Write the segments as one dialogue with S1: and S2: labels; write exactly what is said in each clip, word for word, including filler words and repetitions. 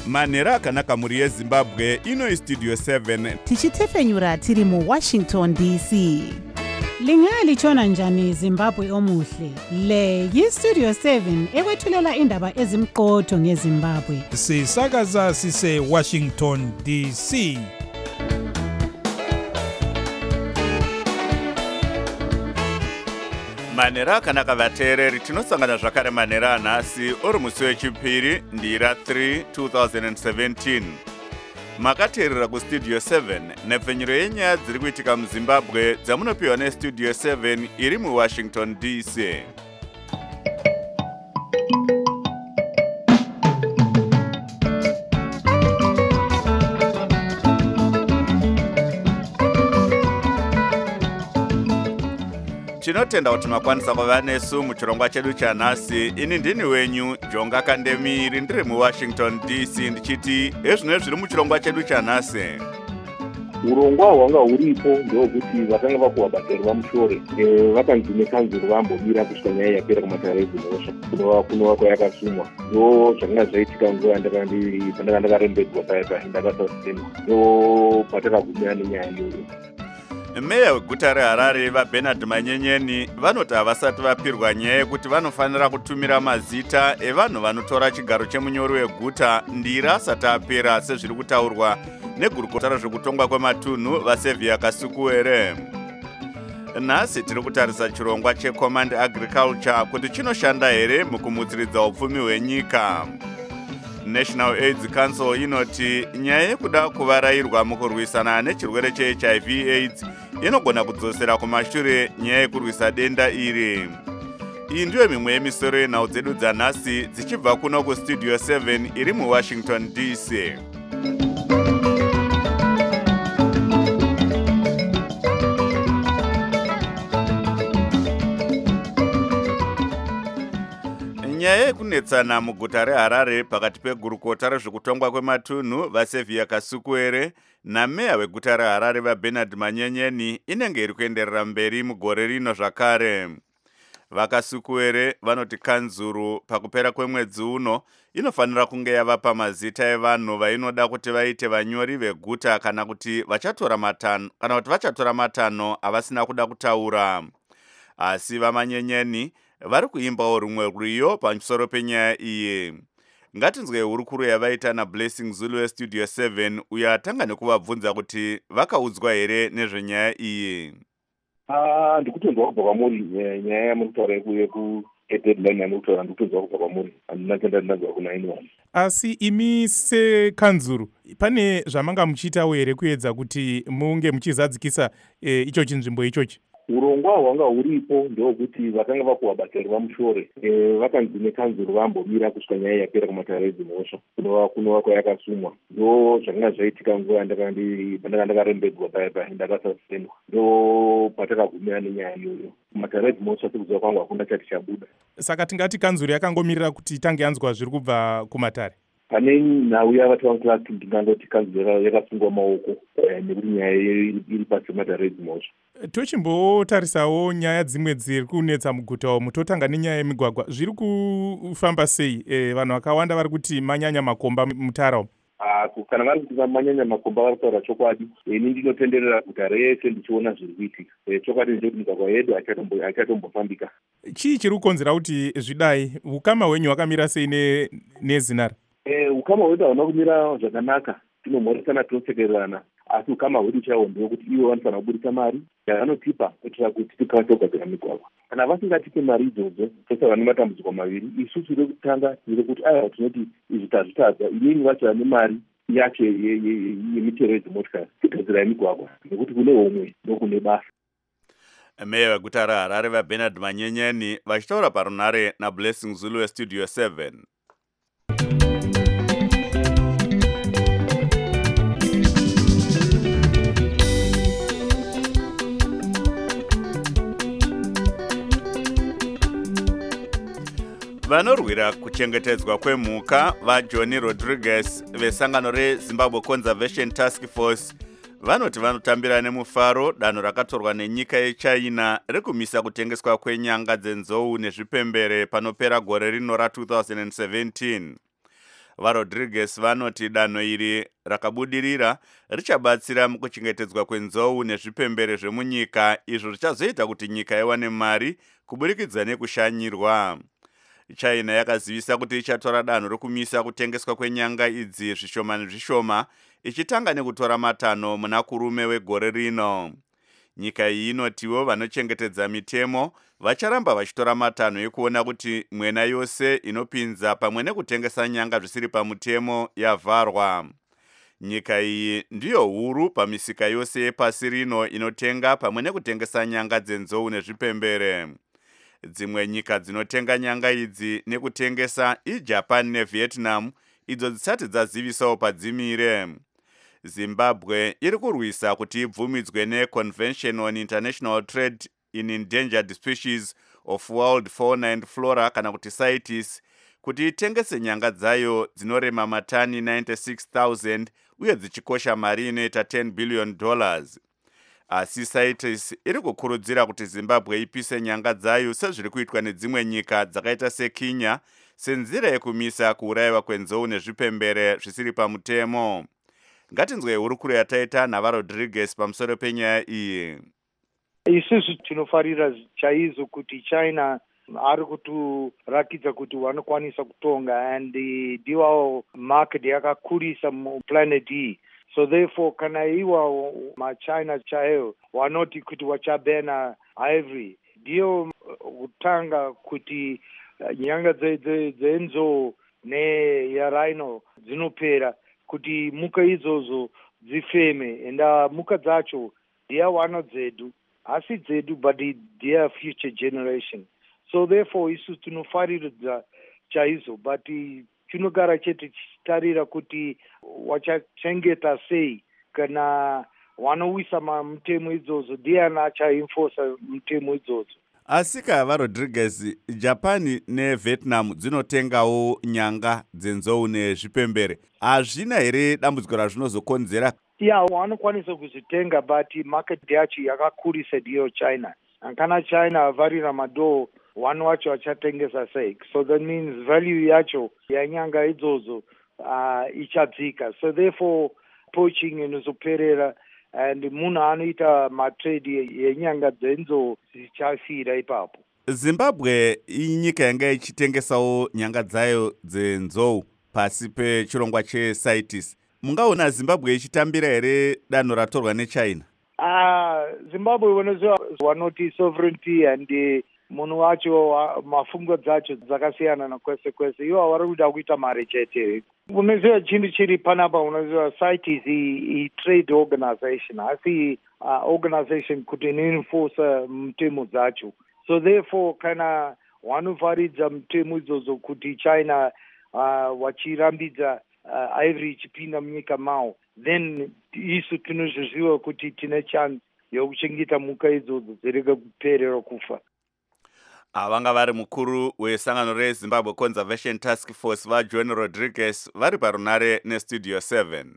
S1: manhero akanaka mhuri yezimbabwe. Ino istudio seven
S2: tichitefenyura tiri muWashington D C.
S3: Lingalitshona njani Zimbabwe omuhle? Le yistudio seven ekwethulela indaba ezimqotho ngeZimbabwe.
S4: Sisakaza sise Washington D C.
S1: manhero akanaka vateereri, tinosangana zvakare manhero anhasi uri musi wechipiri ndira three two thousand seventeen. Makateerera kustudio seven nepfenyuro yenyaya dziri kuitika muZimbabwe dzamunopiwa nestudio seven iri muWashington D C. Tinotenda kuti makwanisa kuva nesu muchirongwa chedu chanhasi. Ini ndini wenyu Jonga Kandemiri, ndiri muWashington D C, ndichiti ezvino zviri muchirongwa chedu chanhasi.
S5: Urongwa hwanga huripo ndokuti vakanga vakuwa basa vamushore vakanzi nekanzuro vambomira kusvika nyaya yapera kumatare edzinosha kunova kunova kwayakasumwa. Ndo zvakanga zvaitika nguva pandanga ndakarembedzwa paya ndakasasema ndo patakagumira nenyaya iyoyo.
S1: Meya weguta reHarare vaBernard Manyenyeni vanoti havasati vapirwa nyaya yekuti vanofanira kutumira mazita evanhu vanotora chigaro chemunyori weguta ndira asati apera sezviri kutaurwa negurukota rezvekutongwa kwematunhu vaSevia Kasukuwere. Nhasi tiri kutarisa chirongwa cheCommand Agriculture kuti chinoshanda here mukumutsiridza upfumi hwenyika. National AIDS Council inoti nyaya yekuda kuvarayirwa mukurwisana nechirwere cheH I V AIDS inogona kudzosera kumashure nyaya yekurwisa denda iri. Iyi ndiyo mimwe yemisoro yenhau dzedu dzanhasi dzichibva kuno kustudio seven iri muWashington D C. Nyaya yekunetsana muguta reHarare pakati pegurukota rezvekutongwa kwematunhu vaSevia Kasukuwere nameya weguta reHarare vaBernard Manyenyeni inenge iri kuenderera mberi mugore rino zvakare. VaKasukuwere vanoti kanzuru pakupera kwemwedzi uno inofanira kunge yavapa mazita evanhu vainoda kuti vaite vanyori veguta kana kuti vachatora matanho kana kuti vachatora matanho avasina kuda kutaura. Asi vaManyenyeni vari kuimbawo rumwe rwiyo pamusoro penyaya iyi. Ngatinzwe hurukuru yavaita naBlessing Zulu westudio seven uyo atanga nekuvabvunza kuti vakaudzwa here nezvenyaya iyi.
S5: Ah, ndikutonzwa kubva kwamuri nyaya yamurikutaura yekudeadline yamurikutaura ndikutonzwa kubva kwamuri handina tenda ndinanzwa kuna anyone.
S4: Asi imi sekanzuru pane zvamanga muchiitawo here kuedza kuti munge muchizadzikisa e, icho chinzvimbo ichochi?
S5: Urongwa hwanga huripo ndokuti vakanga vakuwa basa vamushore vakanzi nekanzuro vambomira kusvika nyaya yapera kumatare edzinosha kunova kunova kwayakasumwa. Ndo zvakanga zvaitika nguva pandanga ndakarembedzwa paya ndakasasema ndo patakagumira nenyaya iyoyo. Kumatare edzinosha sekuziva kwangu hakuna chati chabuda.
S4: Saka tingati kanzuro yakangomirira kuti tange yanzwa zviri kubva kumatare.
S5: Pane nhau yavatovakuti ndingangoti kanzuro yakasungwa maoko nekuti nyaya iri pasi pematare edzinosha.
S4: Tochimbotarisawo nyaya dzimwe dziri kunetsa muguta umu. Totanga nenyaya yemigwagwa. Zviri kufamba sei? E, vanhu vakawanda vari kuti manyanya makomba mutara umu.
S5: Ah, kana vari kuti manyanya makomba vari kutaura chokwadi. Ini ndinotenderera guta rese ndichiona zviri kuitika. E, chokwadi ndechoti migwagwa yedu haichatombofambika. Chii
S4: chiri kukonzera kuti zvidai? Ukama hwenyu hwakamira sei ne nezinara?
S5: Eh, ukama hwedu hauna kumira zvakanaka. Tinomhoresana, tinosekererana. Asi ukama hwedu chaiwo ndewekuti ivo vanofanira kubudisa mari yavanotipa kuitira kuti tikwanise kugadzira migwagwa. Kana vasingatipe mari idzodzo tosava nematambudziko maviri. Isusu rekutanga ndekuti aiwa tinoti izvi tazvitadza, inini vacho vane mari yacho yemitero yedzimotokari kugadzira migwagwa nekuti kune homwe ndokune basa.
S1: Meya weguta reHarare vaBernard Manyenyeni vachitaura parunhare naBlessing Zulu westudio seven. Vanorwira kuchengetedzwa kwemhuka vaJohnny Rodriguez vesangano reZimbabwe Conservation Task Force vanoti vanotambira nemufaro danho rakatorwa nenyika yeChina rekumisa kutengeswa kwenyanga dzenzou nezvipembere panopera gore rino ra two thousand seventeen. VaRodriguez vanoti danho iri rakabudirira richabatsira mukuchengetedzwa kwenzou nezvipembere zvemunyika, izvo zvichazoita kuti nyika iwane mari kuburikidza nekushanyirwa. China yakazivisa kuti ichatora danho rokumisa kutengeswa kwenyanga idzi zvishoma nezvishoma, ichitanga nekutora matanho muna kurume wegore rino. Nyika iyi inotiwo vanochengetedza mitemo vacharamba vachitora matanho ekuona kuti mwena yose inopinza pamwe nekutengesa nyanga zvisiri pamutemo yavharwa. Nyika iyi ndiyo huru pamisika yose yepasi rino inotenga pamwe nekutengesa nyanga dzenzou nezvipembere. Dzimwe nyika dzinotenga nyanga idzi nekutengesa iJapan neVietnam, idzo dzisati dzazivisawo padzimire. Zimbabwe iri kurwisa kuti ibvumidzwe neConvention on International Trade in Endangered Species of World Fauna and Flora kana kuti CITES kuti itengese nyanga dzayo dzinorema matani ninety-six thousand uye dzichikosha mari inoita ten billion dollars. Asi CITES iri kukurudzira kuti Zimbabwe ipise nyanga dzayo sezviri kuitwa nedzimwe nyika dzakaita seKenya senzira yekumisa kuurayiwa kwenzou nezvipembere zvisiri pamutemo. Ngatinzwe hurukuro yataita naVaRodriguez pamusoro penyaya iyi.
S6: Isusu tinofarira chaizvo kuti China ari kuturakidza kuti vanokwanisa kutonga and ndiwo market yakakurisa muplanet iyi. So therefore kana iwa maChina chaiwo vanoti kuti vachabena ivory, ndiyo kutanga kuti nyanga dzenzou neyarhino dzinopera kuti muka idzodzo dzifeme, enda muka dzacho ndiyawano dzedu, asi dzedu but dear future generation. So therefore isu tinofariridza chaizvo, but tinogara chete tichitarira kuti wachachengeta sei kana wanowisa mutemo idzodzo, ndiani achaenforsa mutemo idzodzo.
S1: Asika VaRodriguez, Japan neVietnam dzinotengawo nyanga dzenzou nezvipembere. Hazvina here dambudziko razvinozokonzera?
S6: Ya, vanokwanisa kuzvitenga but market yacho yakakurisa ndiyo China. Kana China avharira madoo, vanhu vacho vachatengesa sei. So that means value yacho yanyanga idzodzo uh, ichadzika. So therefore poaching inozoperera and munhu anoita matrade yenyanga dzenzou dzichafira ipapo.
S1: Zimbabwe inyika yanga ichitengesawo nyanga dzayo dzenzou pasi pechirongwa cheCITES. Mungaona Zimbabwe ichitambira here danho ratorwa neChina?
S6: Ah, uh, Zimbabwe vanoziva vanoti sovereignty and uh, munhu wacho mafungo dzacho dzakasiyana nakwese kwese. Ivo vari kuda kuita mari chete. Unoziva chinhu chiri panapa, unoziva CITES i-trade organization, asi uh, organization kuti inoenforce mutemo dzacho. So therefore kana vanovharidza mutemo idzodzo kuti China uh, vachirambidza uh, ivory ichipinda munyika mao, then isu tinozviziva kuti tine chance yokuchengeta muka idzodzo dzirege kuperera kufa.
S1: Avanga vari mukuru wesangano reZimbabwe Conservation Task Force vaJohn Rodriguez vari parunare neStudio seven.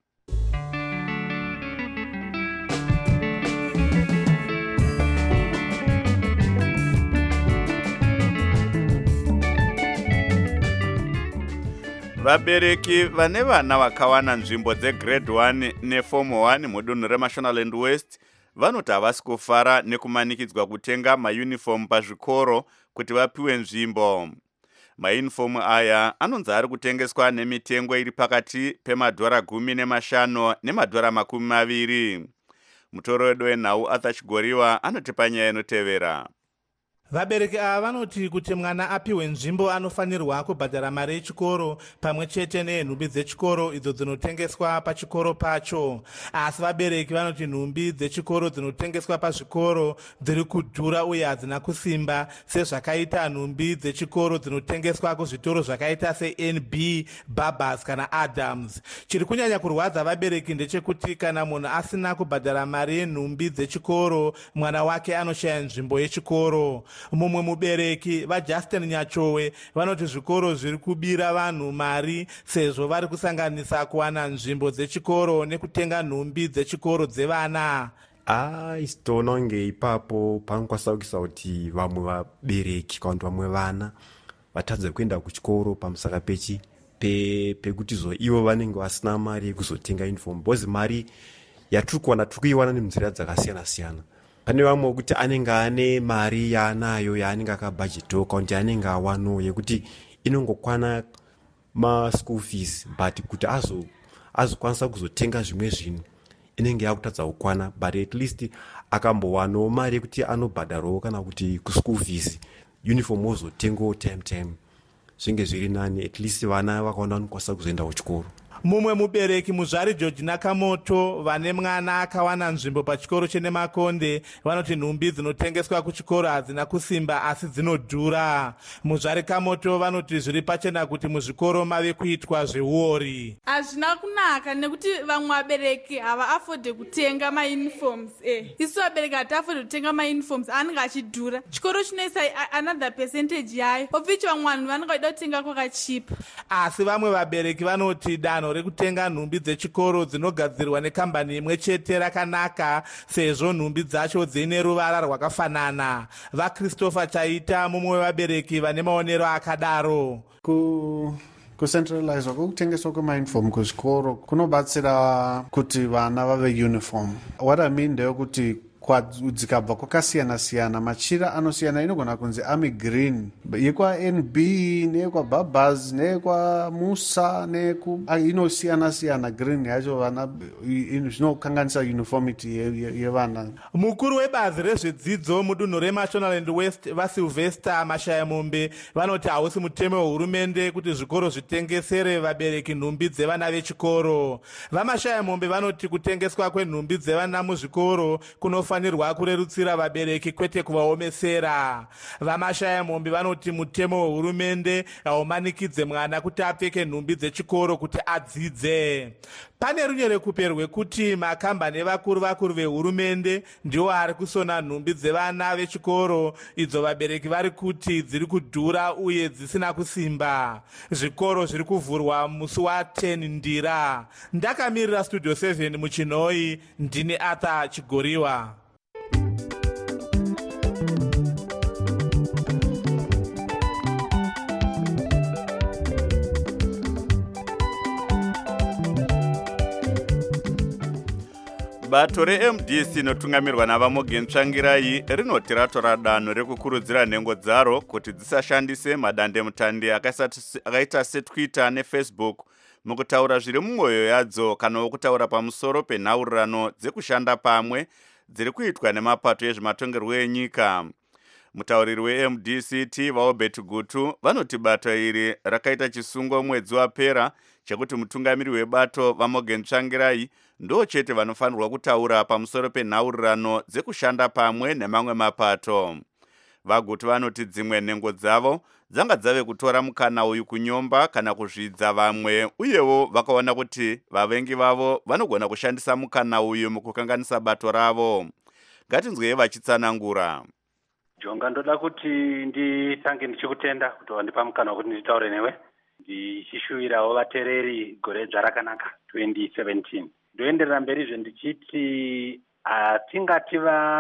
S1: Vabereki vane vana vakawana nzvimbo dzegrade one neform one mudunhu reMashonaland West vanoti havasi kufara nekumanikidzwa kutenga mayunifomu pazvikoro kuti vapiwe nzvimbo. Mayunifomu aya anonzi ari kutengeswa nemitengo iri pakati pemadhora gumi nemashanu nemadhora makumi maviri. Mutoro wedu wenhau Arthur Chigoriwa anotipa nyaya inotevera.
S7: Vabereki ava vanoti kuti mwana apiwe nzvimbo anofanirwa kubhadhara mari yechikoro pamwe chete nenhumbi dzechikoro idzo dzinotengeswa pachikoro pacho. Asi vabereki vanoti nhumbi dzechikoro dzinotengeswa pazvikoro dziri kudhura uye hadzina kusimba sezvakaita nhumbi dzechikoro dzinotengeswa kuzvitoro zvakaita seN B, Barbers kana Adams. Chiri kunyanya kurwadza vabereki ndechekuti kana munhu asina kubhadhara mari yenhumbi dzechikoro, mwana wake anoshaya nzvimbo yechikoro. Mumwe mubereki vaJustin Nyachowe vanoti zvikoro zviri kubira vanhu mari sezvo vari kusanganisa kuwana nzvimbo dzechikoro nekutenga nhumbi dzechikoro dzevana.
S8: Ah, isitoona kunge ipapo panokwanisa kukisa kuti vamwe vabereki kana kuti vamwe vana vatadza kuenda kuchikoro pamusaka pechi pe pekuti zo ivo vanenge vasina mari yekuzotenga uniform because mari yatiri kuwana tiri kuiwana nemunzira dzakasiyana siyana. Pane vamwe wekuti anenge ane mari yaanayo yaanenge akabhajetiwa kuti anenge awanawo yekuti inongokwana maschool fees but kuti azo azokwanisa kuzotenga zvimwe zvinhu inenge yakutadza kukwana but at least akambowanawo mari yekuti anobhadharawo kana kuti kuschool fees uniform wozotengawo time time zvinge zviri nani at least vana vakaona vanokwanisa kuzoenda kuchikoro.
S7: Mumwe mubereki muzvari George Nakamoto vane mwana akawana nzvimbo pachikoro chene Makonde vanoti nhumbi dzinotengeswa kuchikoro hadzina kusimba asi dzinodhura. Muzvari Kamoto vanoti zviri pachena kuti muzvikoro mave kuitwa zveuori.
S9: Hazvina kunaka nekuti vamwe vabereki hava afode kutenga mauniforms. Eh, isu vabereki hatiafode kutenga mauniforms anenge achidhura. Chikoro chinoisa another percentage yayo. Obvichi vamwe vanhu vanenge vachida kutenga kwakachipa.
S7: Asi vamwe vabereki vanoti danho rekutenga nhumbi dzechikoro dzinogadzirwa nekambani imwe chete rakanaka sezvo nhumbi dzacho dzine ruvara rwakafanana. VaChristopher Chaita mumwe wevabereki vane maonero akadaro.
S10: Ku kucentralizwa kwekutengeswa kwemauniform kuzvikoro kunobatsira kuti vana vave uniform. What I mean ndeyekuti dzikabva kwakasiyana siyana machira anosiyana inogona kunzi army green yekwa N B nekwababas nekwamusa neku inosiyana siyana green yacho vana zvinokanganisa uniformity yevana.
S7: Mukuru webazi rezvedzidzo mudunhu reMashonaland West vaSylvester Mashayamombe vanoti hausi mutemo wehurumende kuti zvikoro zvitengesere vabereki nhumbi dzevana vechikoro. VaMashayamombe vanoti kutengeswa kwenhumbi dzevana muzvikoro kunofa fanirwa kurerutsira vabereki kwete kuvaomesera. VaMashayamombe vanoti mutemo wehurumende haumanikidze mwana kuti apfeke nhumbi dzechikoro kuti adzidze. Pane runyerekupe rwekuti makambani vakuru vakuru vehurumende ndiwo ari kusona nhumbi dzevana vechikoro idzo vabereki vari kuti dziri kudhura uye dzisina kusimba. Zvikoro zviri kuvhurwa musi wa10 Ndira. Ndakamirira Studio seven muChinoi, ndini Arthur Chigoriwa.
S1: Bato re-M D C inotungamirwa navaMorgan Tsvangirai rinoti ratora danho rekukurudzira nhengo dzaro kuti dzisashandise madandemutande akaita seTwitter neFacebook mukutaura zviri mumwoyo yadzo kana wokutaura pamusoro penhaurirano dzekushanda pamwe dziri kuitwa nemapato ezvematongerwo enyika. Mutauriri we-M D C T Vaobert Gutu vanoti bato iri rakaita chisungo mwedzi wapera chekuti mutungamiri webato vaMorgan Tsvangirai ndo chete vanofanirwa kutaura pamusoro penhaurirano dzekushanda pamwe nemamwe mapato. VaGutu vanoti dzimwe nhengo dzavo dzanga dzave kutora mukana uyu kunyomba kana kuzvidza vamwe uyewo vakaona kuti vavengi vavo vanogona kushandisa mukana uyu mukukanganisa bato ravo. Ngatinzwei vachitsanangura.
S11: Jonga, ndoda kuti nditange ndichikutenda kuti wandipa mukana wekuti nditaure newe ndichishuvirawo vateereri gore dzarakanaka twenty seventeen. Ndoenderera mberizve ndichiti hatingati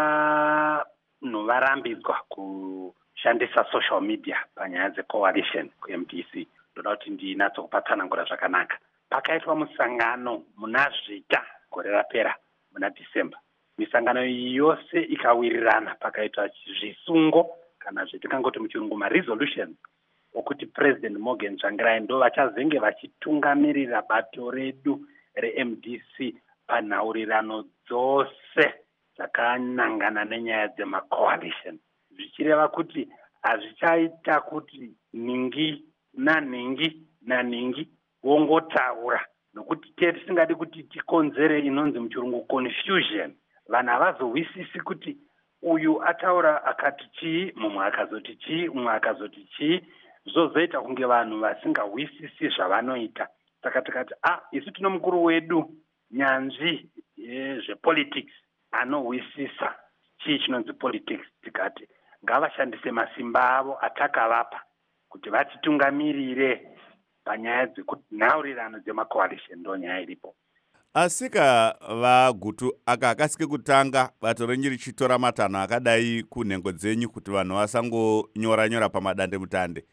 S11: vanhu varambidzwa kushandisa social media panyaya dzecoalition ku-M D C. Ndoda kuti ndinatsokupatsanangura zvakanaka. Pakaitwa musangano muna Zvita gore rapera muna December. Misangano iyi yose ikawirirana pakaitwa zvisungo kana zvetingangoti muchirungu ma-resolutions okuti President Morgan Tsvangirai ndo vachazenge vachitungamirira bato redu re-M D C panhaurirano dzose dzakanangana nenyaya dzemacoalition. Zvichireva kuti hazvichaita kuti ningi naningi naningi wongotaura nokuti tisingadi kuti tikonzere inonzi muchirungu confusion. Vanhu havazowisisi kuti uyu ataura akati chii, mumwe akazoti chii, mumwe akazoti chii. Zvozoita kunge vanhu vasingawisisi zvavanoita. Saka tikati ah isu tino mukuru wedu nyanzvi zvepolitics anowisisa chii chinonzi politics. Tikati ngavashandise masimba avo atakavapa kuti vatitungamirire panyaya dzekunhaurirano dzemacoalition. Ndo nyaya iripo.
S1: Asika vaGutu aka akasike kutanga bato renyu richitora matanho akadai kunhengo dzenyu kuti vanhu vasangonyora nyora pamadande mutande.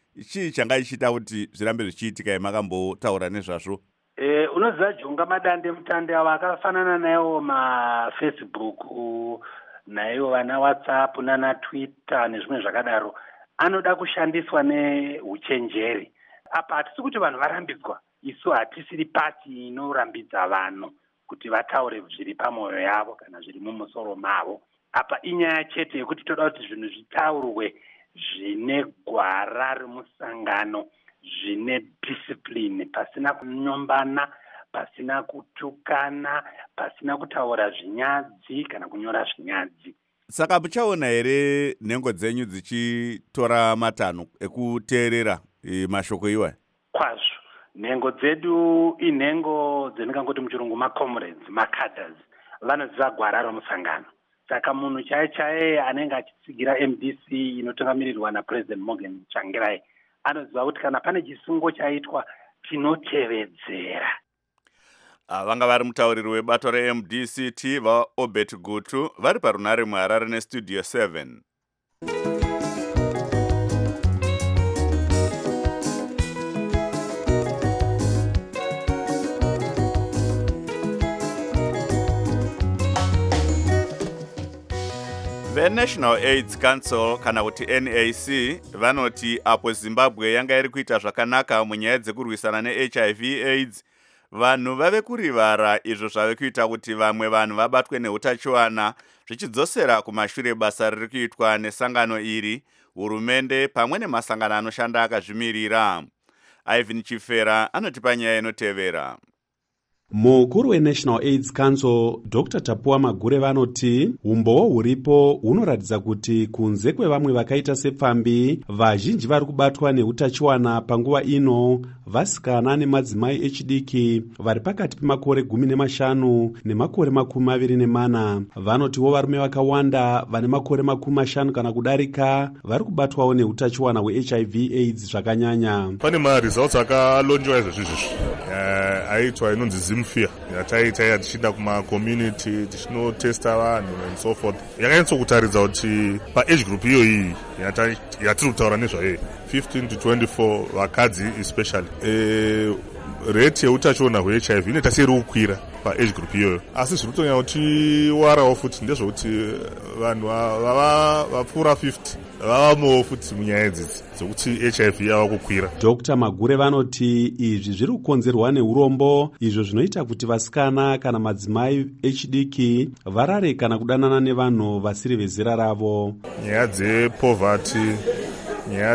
S1: chii changa ichiita kuti zvirambe zvichiitika makambotaura nezvazvo?
S11: E, unoziva jonga madande mutande avo akafanana naiwo mafacebook naiwo vana whatsapp nana twitter nezvimwe zvakadaro anoda kushandiswa neuchenjeri. Apa hatisi kuti vanhu varambidzwa, isu hatisiri pati inorambidza vanhu kuti vataure zviri pamwoyo yavo kana zviri mumusoro mavo. Apa inyaya chete yekuti toda kuti zvinhu zvitaurwe zvine gwara remusangano, zvine discipline, pasina kunyombana, pasina kutukana, pasina kutaura zvinyadzi kana kunyora zvinyadzi.
S1: Saka muchaona here nhengo dzenyu dzichitora matanho ekuteerera e, mashoko iwayo?
S11: Kwazvo, nhengo dzedu inhengo dzendingangoti muchirungu macomrades, macadres, vanoziva gwara remusangano. Saka munhu chaiye chaiye anenge achitsigira M D C inotungamirirwa naPresident Morgan Tsvangirai anoziva kuti kana pane chisungo chaitwa tinotevedzera.
S1: Vanga vari mutauriri webato re-M D C T vaObert Gutu vari parunare muHarare neStudio seven. veNational AIDS Council kana kuti N A C vanoti apo Zimbabwe yanga iri kuita zvakanaka munyaya dzekurwisana ne-H I V AIDS, vanhu vave kurivara izvo zvave kuita kuti vamwe vanhu vabatwe neutachiwana, zvichidzosera kumashure basa riri kuitwa nesangano iri, hurumende pamwe nemasangano anoshanda akazvimirira. Ivan Chifera anotipa nyaya inotevera.
S12: Mukuru weNational AIDS Council Doctor Tapuwa Magure vanoti umbowo huripo hunoratidza kuti kunze kwevamwe vakaita sepfambi, vazhinji vari kubatwa neutachiwana panguva ino vasikana nemadzimai echidiki vari pakati pemakore gumi nemashanu nemakore makumi maviri nemana. Vanotiwo varume vakawanda vane makore makumi mashanu kana kudarika vari kubatwawo neutachiwana hwe-H I V AIDS zvakanyanya.
S13: Pane maresults akalonjwa izvezvizvi aitwa inonzi Zimfia yataita tichida kumacommunity tichinotesta vanhu and so forth, yakanyatsokutaridza kuti paage group iyoyi yatiri kutaura nezvayo fifteen to twenty-four vakadzi especially e, rate yeutachiona hwe-H I V inoita seiri kukwira paage group iyoyo, asi zviri kutonya kuti warawo futi ndezvokuti vanhu vapfuura fifty vavamowo futi munyaya idzidzi dzokuti H I V yava kukwira.
S12: Doctor Magure vanoti izvi zviri kukonzerwa neurombo, izvo zvinoita kuti vasikana kana madzimai echidiki varare kana kudanana nevanhu vasiri vezera ravo.
S13: Nyaya dzepoverty, nyaya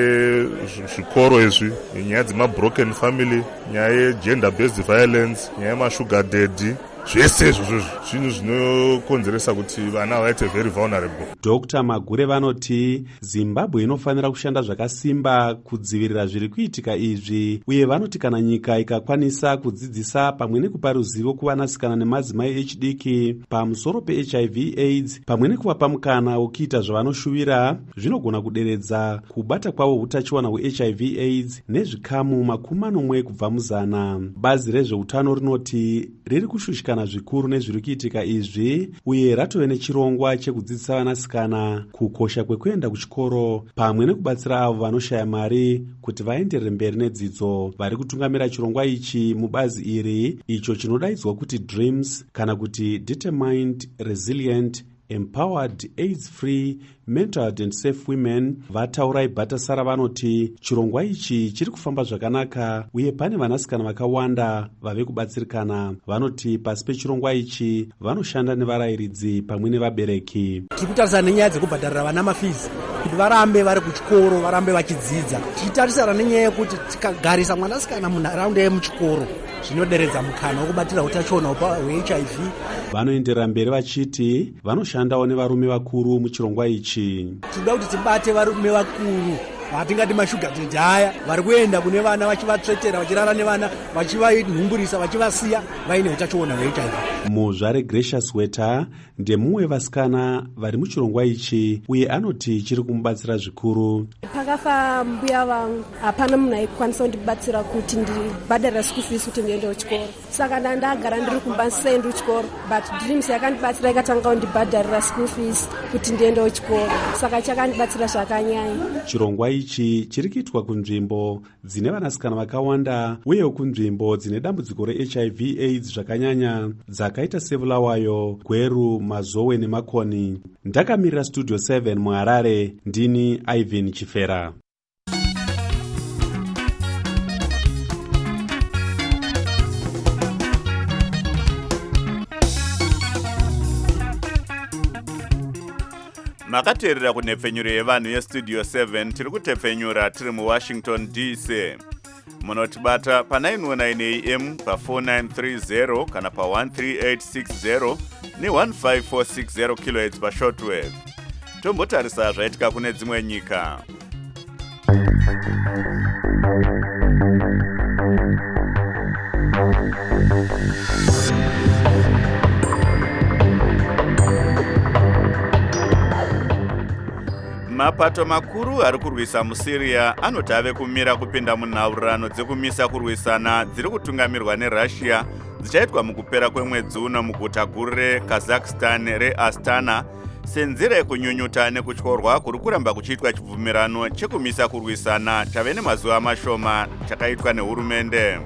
S13: dzezvikoro izvi, nyaya dzemabroken family, nyaya yegender based violence, nyaya yemashuga daddy, zvese izvozvo zvinhu zvinokonzeresa kuti vana vaite very vulnerable.
S12: Doctor Magure vanoti Zimbabwe inofanira kushanda zvakasimba kudzivirira zviri kuitika izvi, uye vanoti kana nyika ikakwanisa kudzidzisa pamwe nekupa ruzivo kuvanasikana nemadzimai echidiki pamusoro pe-H I V AIDS pamwe nekuvapa mukana wokuita zvavanoshuvira, zvinogona kuderedza kubata kwavo utachiwana hwe-H I V AIDS nezvikamu makumi manomwe kubva muzana. Bazi rezveutano rinoti riri kushushikana zvikuru nezviri kuitika izvi, uye ratove nechirongwa chekudzidzisa vanasikana kukosha kwekuenda kuchikoro pamwe nekubatsira avo vanoshaya mari kuti vaenderere mberi nedzidzo. Vari kutungamira chirongwa ichi mubazi iri, icho chinodaidzwa kuti Dreams kana kuti Determined, Resilient, Empowered, AIDS-Free, Mentored and Safe Women, vataura ibhatasara vanoti chirongwa ichi chiri kufamba zvakanaka uye pane vanasikana vakawanda vave kubatsirikana. Vanoti pasi pechirongwa ichi vanoshanda nevarayiridzi pamwe nevabereki.
S14: Tiri kutarisana nenyaya dzekubhadharira vana mafizi kuti varambe vari kuchikoro, varambe vachidzidza. Tichitarisana nenyaya yekuti tikagarisa mwanasikana munharaunda yemuchikoro zvinoderedza mukana wokubatira utachiona hwe-H I V.
S12: Vanoenderera mberi vachiti vanoshandawo nevarume vakuru muchirongwa ichi.
S14: Tinoda kuti tibate varume vakuru vatingati mashuga daddy aya vari kuenda kune vana vachivatsvetera, vachirara nevana, vachivanhungurisa, vachivasiya vaine utachiona hwe-H I V.
S12: muzvare Gracious Weta ndemumwe vasikana vari muchirongwa ichi uye anoti chiri kumubatsira zvikuru.
S15: Pakafa mbuya vangu hapana munhu aikwanisa kundibatsira kuti ndibhadharira school fees kuti ndiende kuchikoro, saka ndandagara ndiri kumba ndisaendi kuchikoro, but dreams yakandibatsira ikatanga kundibhadharira school fees kuti ndiende kuchikoro, saka chakandibatsira zvakanyanya.
S12: Chirongwa ichi chiri kuitwa kunzvimbo dzine vanasikana vakawanda uye kunzvimbo dzine dambudziko reH I V AIDS zvakanyanya dzakaita sevulawayo, Gweru, Mazowe neMakoni. Ndakamirira Studio seven muHarare, ndini Ivan Chifera.
S1: makateerera kunhepfenyuro yevanhu yestudio seven tiri kutepfenyura tiri muwashington D C. Munotibata pa nine oh nine A M pa four nine three zero kana pa one three eight six zero ne one five four six zero kilohertz pa shortwave. Tombotarisa zvaitika kune dzimwe nyika. Mapato makuru ari kurwisa muSyria anoti ave kumira kupinda munhaurirano dzekumisa kurwisana dziri kutungamirwa neRussia dzichaitwa mukupera kwemwedzi uno muguta guru reKazakhstan reAstana senzira yekunyunyuta nekutyorwa kuri kuramba kuchiitwa chibvumirano chekumisa kurwisana chave nemazuva mashoma chakaitwa nehurumende.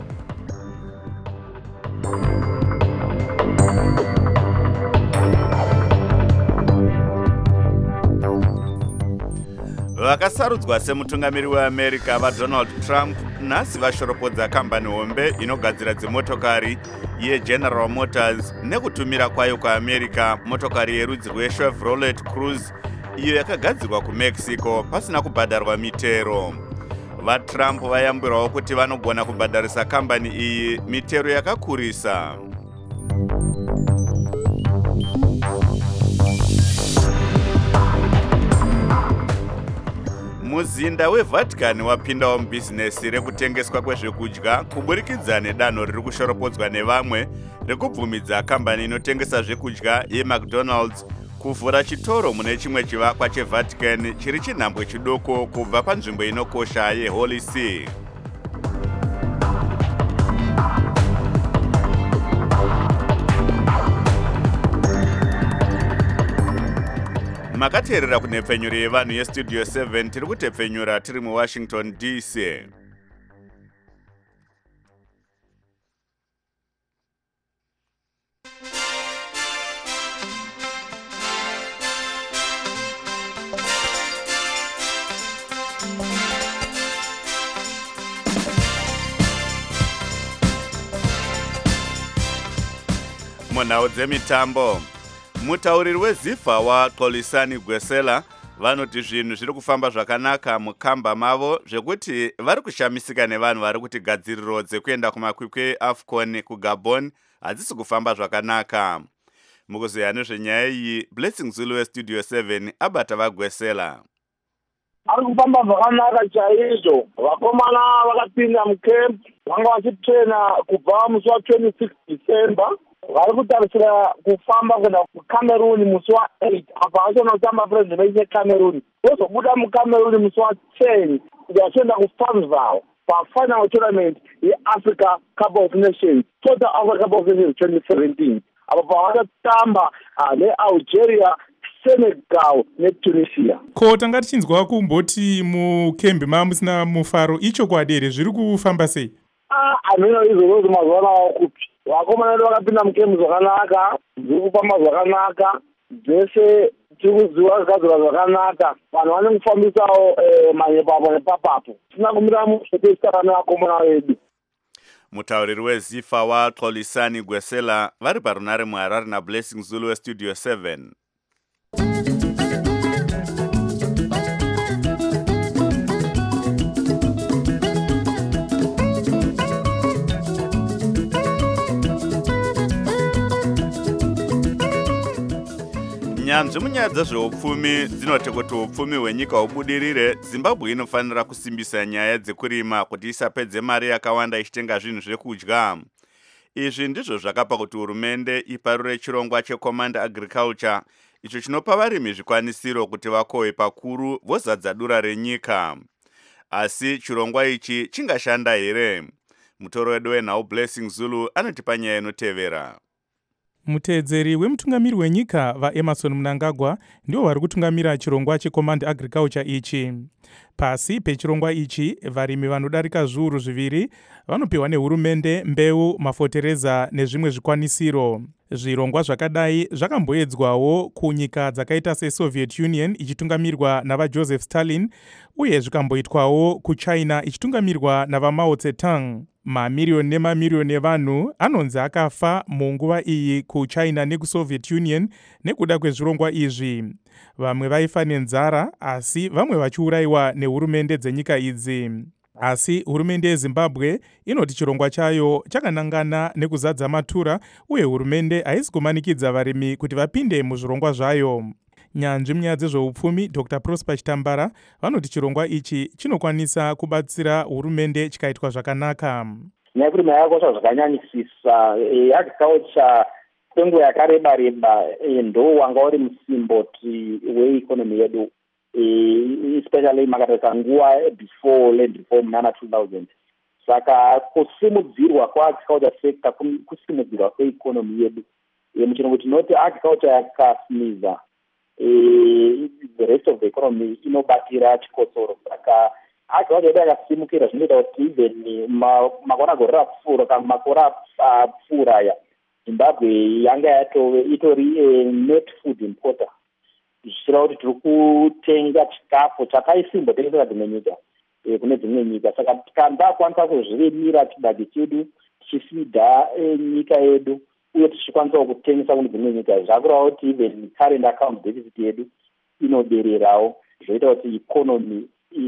S1: Vakasarudzwa semutungamiri weAmerica vaDonald Trump nhasi vashoropodza kambani hombe inogadzira dzimotokari yeGeneral Motors nekutumira kwayo kuAmerica motokari yerudzi rweChevrolet Cruze iyo yakagadzirwa kuMexico pasina kubhadharwa mitero. VaTrump vayambirawo kuti vanogona kubhadharisa kambani iyi mitero yakakurisa. Muzinda weVatican wapindawo mubhizinesi rekutengeswa kwezvekudya kuburikidza nedanho riri kushoropodzwa nevamwe rekubvumidza kambani inotengesa zvekudya yeMcDonald's kuvhura chitoro mune chimwe chivakwa cheVatican chiri chinhambwe chidoko kubva panzvimbo inokosha yeHoly See. Makateerera kunhepfenyuro yevanhu yestudio seven tiri kutepfenyura tiri muWashington D C. Munhau dzemitambo, mutauriri weZIFA waXolisani Gwesela vanoti zvinhu zviri kufamba zvakanaka mukamba mavo zvekuti vari kushamisika nevanhu vari kuti gadziriro dzekuenda kumakwikwi eAFCON kuGabon hadzisi kufamba zvakanaka. Mukuzoya nezvenyaya iyi, Blessing Zulu weStudio seven abata vaGwesela.
S16: Ari kufamba zvakanaka chaizvo. Vakomana vakapinda mukemp vanga vachitrena kubva musi wa twenty-six December. Vari kutarisira kufamba kuenda kuCameroon musi wa eight apa vachona kutamba president veCameroon. Vozobuda muCameroon musi wa ten vachienda kuStansville pafinal tournament yeAfrica Cup of Nations, Total Africa Cup of Nations twenty seventeen. Apa pavachatamba neAlgeria, Senegal neTunisia.
S4: Ko tanga tichinzwa kumboti mukembi mamusina mufaro icho kwadere zviri kufamba sei?
S16: Ah, ameno izvo mazuva anawo kupi. Vakomana vedu vakapinda mukembi zvakanaka, zviri kufamba zvakanaka, dzese tiri kuziva zvikadzira zvakanaka. Vanhu vane kufambisawo manyepapo nepapapo. Tisina kumira muzvekesitara nevakomana vedu.
S1: Mutauriri weZIFA waXolisani Gwesela vari parunare muHarare naBlessing Zulu weStudio seven. Nyanzvi munyaya dzezveupfumi dzinoti kuti upfumi hwenyika hubudirire, Zimbabwe inofanira kusimbisa nyaya dzekurima kuti isapedze mari yakawanda ichitenga zvinhu zvekudya. Izvi ndizvo zvakapa kuti hurumende iparure chirongwa checommand agriculture icho chinopa varimi zvikwanisiro kuti vakohwe pakuru vozadza dura renyika. Asi chirongwa ichi chingashanda here? Mutoro wedu wenhau Blessing Zulu anotipa nyaya inotevera.
S4: Muteedzeri wemutungamiri wenyika vaEmerson Mnangagwa ndivo vari kutungamira chirongwa checommand agriculture ichi. Pasi pechirongwa ichi, varimi vanodarika zviuru zviviri vanopiwa nehurumende mbeu, mafotereza nezvimwe zvikwanisiro. Zvirongwa zvakadai zvakamboedzwawo kunyika dzakaita seSoviet Union ichitungamirwa navaJoseph Stalin, uye zvikamboitwawo kuChina ichitungamirwa navaMao Zedong. Mamiriyoni nemamiriyoni evanhu anonzi akafa munguva iyi kuChina nekuSoviet Union nekuda kwezvirongwa izvi. Vamwe vaifa nenzara, asi vamwe vachiurayiwa nehurumende dzenyika idzi. Asi hurumende yeZimbabwe inoti chirongwa chayo chakanangana nekuzadza matura, uye hurumende haisi kumanikidza varimi kuti vapinde muzvirongwa zvayo. Nyanzvi munyaya dzezveupfumi Doctor Prosper Chitambara vanoti chirongwa ichi chinokwanisa kubatsira hurumende chikaitwa zvakanaka.
S17: Nekuti mayakosha zvakanyanyisisa agriculture kwenguva yakareba reba ndo wanga uri musimboti weikonomi yedu, especially makatarisa nguva before land reform nana two thousand. Saka kusimudzirwa kwaagriculture sector kusimudzirwa kweikonomi yedu. Muchirungu tinoti agriculture yakasimiza the rest of the economy inobatira chikotsoro. Saka agriculture yedu yakasimukira zvinoita kuti even makore agore rapfuura kana makore apfuura aya Zimbabwe yanga yatove itori net food importer. Zvichireva kuti tiri kutenga chikafu chakaisimbotengesera dzimwe nyika kune dzimwe nyika. Saka tikakwanisa kuzvirimira chibage chedu tichifidha nyika yedu uye tichikwanisawo kutengesa kune dzimwe nyika, zvakureva kuti even current account deficit yedu inodererawo, zvoita kuti economy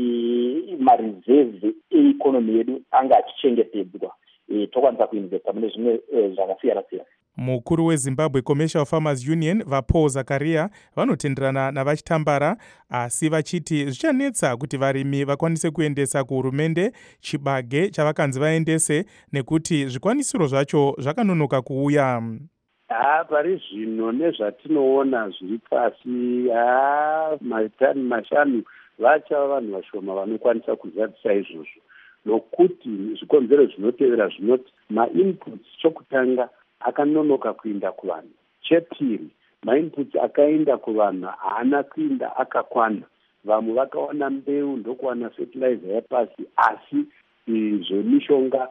S17: mareserve economy yedu anga achichengetedzwa, tokwanisa kuinvesta mune zvimwe zvakasiyana siyana.
S4: Mukuru weZimbabwe Commercial Farmers Union vaPaul Zakaria vanotenderana navaChitambara, asi vachiti zvichanetsa kuti varimi vakwanise kuendesa kuhurumende chibage chavakanzi vaendese nekuti zvikwanisiro zvacho zvakanonoka kuuya.
S18: Ah, pari zvino nezvatinoona zviri pasi, ah, matani mashanu vachava vanhu vashoma vanokwanisa kuzadzisa izvozvo, nokuti zvikonzero zvinotevera zvinoti mainputs chokutanga akanonoka kuinda kuvanhu. Chepiri, mainputs akaenda kuvanhu haana kuinda akakwana. Vamwe vakawana mbeu ndokuwana fertilizer yapasi, asi zvemishonga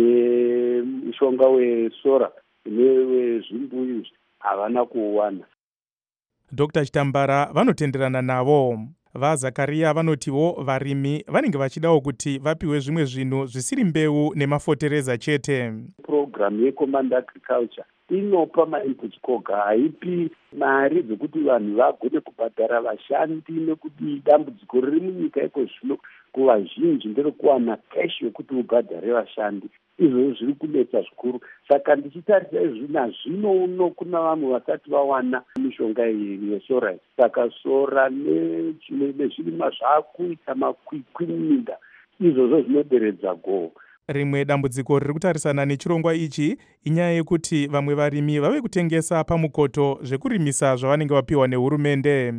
S18: nemishonga wesora newezvimbuyu havana kuuwana.
S4: Doctor Chitambara vanotenderana navo. VaZakaria vanotiwo varimi vanenge vachidawo kuti vapiwe zvimwe zvinhu zvisiri mbeu nemafotereza chete.
S18: Program yecommand agriculture inopa mainputs koga, haipi mari dzekuti vanhu vagone kubhadhara vashandi, nekuti dambudziko riri munyika iko zvino kuvazhinji nderekuwana cash yokuti ubhadhare vashandi. Izvo zviri kunetsa zvikuru. Saka ndichitarisa izvi nazvino uno kuna vamwe vasati vawana mishonga yesora. Saka sora nezvirimwa zvaakuita makwikwi muminda, izvozvo zvinoderedza goho.
S4: Rimwe dambudziko riri kutarisana nechirongwa ichi inyaya yekuti vamwe varimi vave kutengesa pamukoto zvekurimisa zvavanenge vapiwa nehurumende.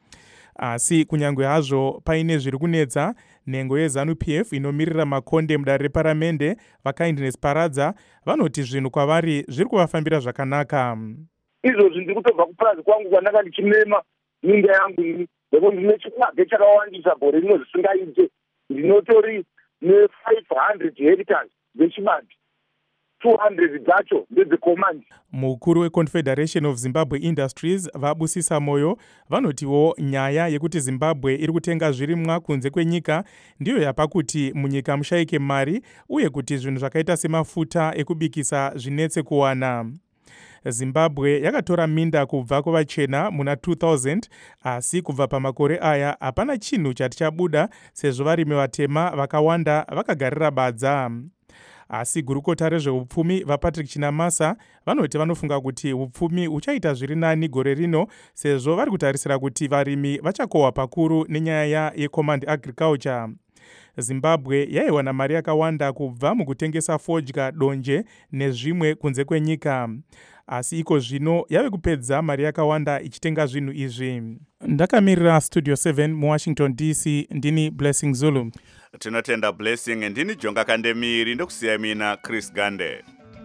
S4: Asi kunyangwe hazvo paine zviri kunetsa, nhengo yeZanu P F inomirira makonde mudare reparamende vaKindness Paradza vanoti zvinhu kwavari zviri kuvafambira zvakanaka.
S16: Izvozvi ndiri kutobva kupurazi kwangu kwanaka ndichimema minda yangu ini, nekuti ndine chibage chakawandisa gore rino zvisingaite. Ndinotori ne-five hundred hectares dzechibage, two hundred dzacho ndedzecommand.
S4: Mukuru weConfederation of Zimbabwe Industries vaBusisa Moyo vanotiwo nyaya yekuti Zimbabwe iri kutenga zvirimwa kunze kwenyika ndiyo yapa kuti munyika mushaike mari, uye kuti zvinhu zvakaita semafuta ekubikisa zvinetse kuwana. Zimbabwe yakatora minda kubva kuvachena muna two thousand, asi kubva pamakore aya hapana chinhu chati chabuda sezvo varimi vatema vakawanda vakagarira badza. Asi gurukota rezveupfumi vaPatrick Chinamasa vanoti vanofunga kuti upfumi uchaita zviri nani gore rino sezvo vari kutarisira kuti varimi vachakohwa pakuru nenyaya yecommand agriculture. Zimbabwe yaiwana mari yakawanda kubva mukutengesa fodya, donje nezvimwe kunze kwenyika. Asi iko zvino yave kupedza mari yakawanda ichitenga zvinhu izvi. Ndakamirira Studio seven muWashington D C, ndini Blessing Zulu.
S1: Tinotenda Blessing, ndini Jonga Kandemiri, ndokusiya mina Chris Gande.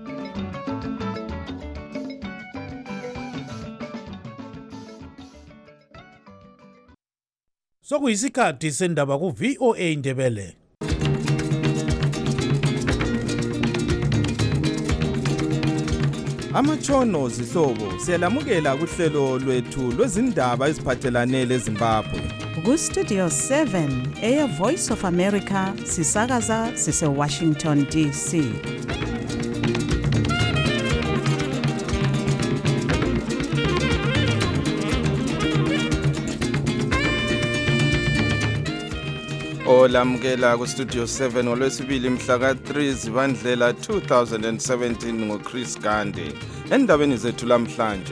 S19: Sokuyisikhathi sendaba ku V O A Ndebele.
S20: Amatshono zihlobo siyalamukela kuhlelo lwethu lwezindaba eziphathelane leZimbabwe.
S2: Ku Studio seven eya Voice of America sisakaza sise Washington D C.
S20: Olamukela ku Studio seven ngolwesibili mhla ka three Zibandlela two thousand seventeen ngo Chris Gande. Endabeni zethu lamhlanje.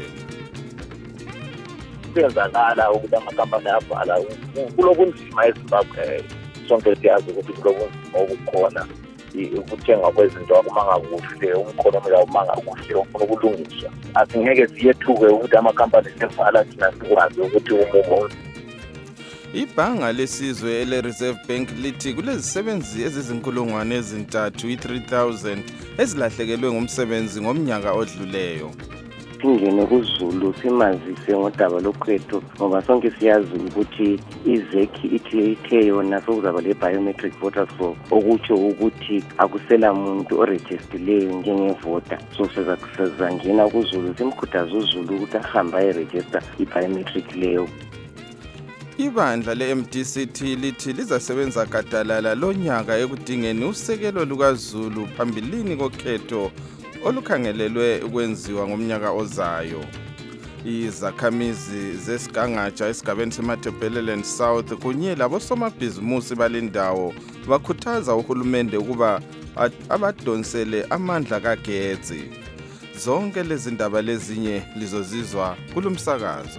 S16: Kuyenzakala ukuthi amakampani avala kulokunzima eZimbabwe. Sonke siyazi ukuthi kulobunzima obukhona ukuthenga kwezinto akumanga kuhle, umkhonomi la umanga kuhle, ufuna ukulungiswa. Asingeke siyethuke ukuthi amakampani sevala thina sikwazi ukuthi umumo.
S20: Ibhanga lesizwe ele Reserve Bank lithi kulezisebenzi ezizinkulungwane ezintathu i three thousand ezilahlekelwe ngumsebenzi ngomnyaka odluleyo.
S21: Singene kuZulu simazise ngodaba lokhetho ngoba sonke siyazi ukuthi izeki ithi ithe yona sokuzaba le biometric voters for okutsho ukuthi akusela muntu oregistileyo njengevota. So sezakuzangena kuZulu simkhuthaza uZulu ukuthi ahambe ayeregister ibiometric leyo.
S20: Ibandla le-M D C T lithi lizasebenza gadalala lonyaka ekudingeni usekelo lukaZulu phambilini kokhetho olukhangelelwe ukwenziwa ngomnyaka ozayo. Izakhamizi zesigangatsha esigabeni seMatabeleland South kunye labosomabhizimusi balendawo bakhuthaza uhulumende ukuba abadonsele amandla kagetsi. Zonke lezi ndaba lezinye lizozizwa kulomsakazo.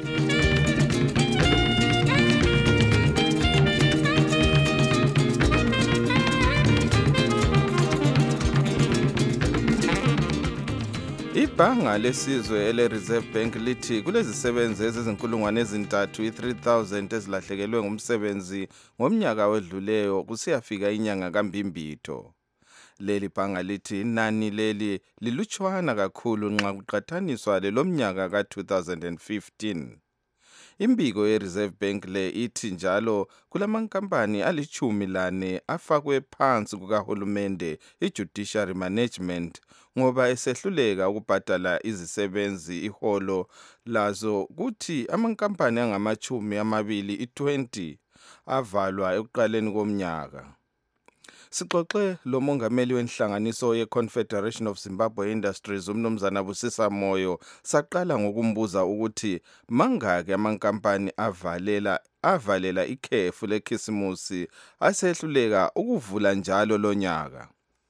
S20: Ibhanga lesizwe ele Reserve Bank lithi kulezisebenzi ezizinkulungwane ezintathu i three thousand ezilahlekelwe ngumsebenzi ngomnyaka wedluleyo kusiyafika inyanga kaMbimbitho. Leli bhanga lithi inani leli lilutshwana kakhulu nxa kuqathaniswa lelomnyaka ka two thousand fifteen. Imbiko ye-Reserve Bank le ithi njalo kulamankampani alichumi lane afakwe phansi kukahulumende i-Judiciary Management ngoba esehluleka ukubhadala izisebenzi iholo lazo kuthi amankampani angamachumi amabili i-twenty avalwa ekuqaleni komnyaka. Sixoxe lo mongameli wenhlanganiso ye-Confederation of Zimbabwe Industries umnumzana Busisa Moyo saqala ngokumbuza ukuthi mangaki amankampani avalela avalela ikhefu lekhisimusi asehluleka ukuvula njalo lonyaka.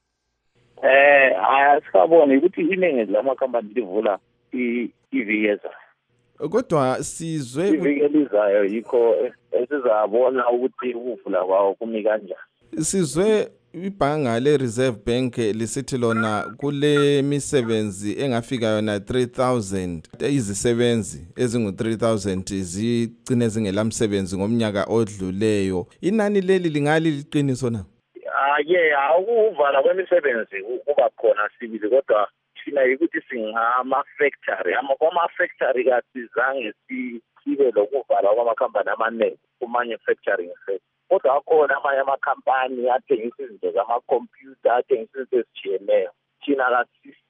S16: Eh asabona ukuthi iningi lamakhampani livula iviyeza.
S20: Kodwa sizwe
S16: iviyelizayo yikho esizabona ukuthi ukuvula kwawo kumi kanjani.
S20: Sizwe ibhanga le-Reserve Bank lisithi lona kule misebenzi engafika yona three thousand izisebenzi ezingu three thousand zigcine zingelamsebenzi ngomnyaka odluleyo. Inani leli lingali liqiniso na?
S16: Ah yeah, ukuvala kwemisebenzi kuba khona sibili kodwa thina ukuthi singama factory ama kwama factory kasizange sibe lokuvala kwamakhampani amaningi ku manufacturing sector. Kodwa akhona amanye amakhampani athengisa izinto zamakhompyutha, athengisa izinto ezijiyeneyo. Thina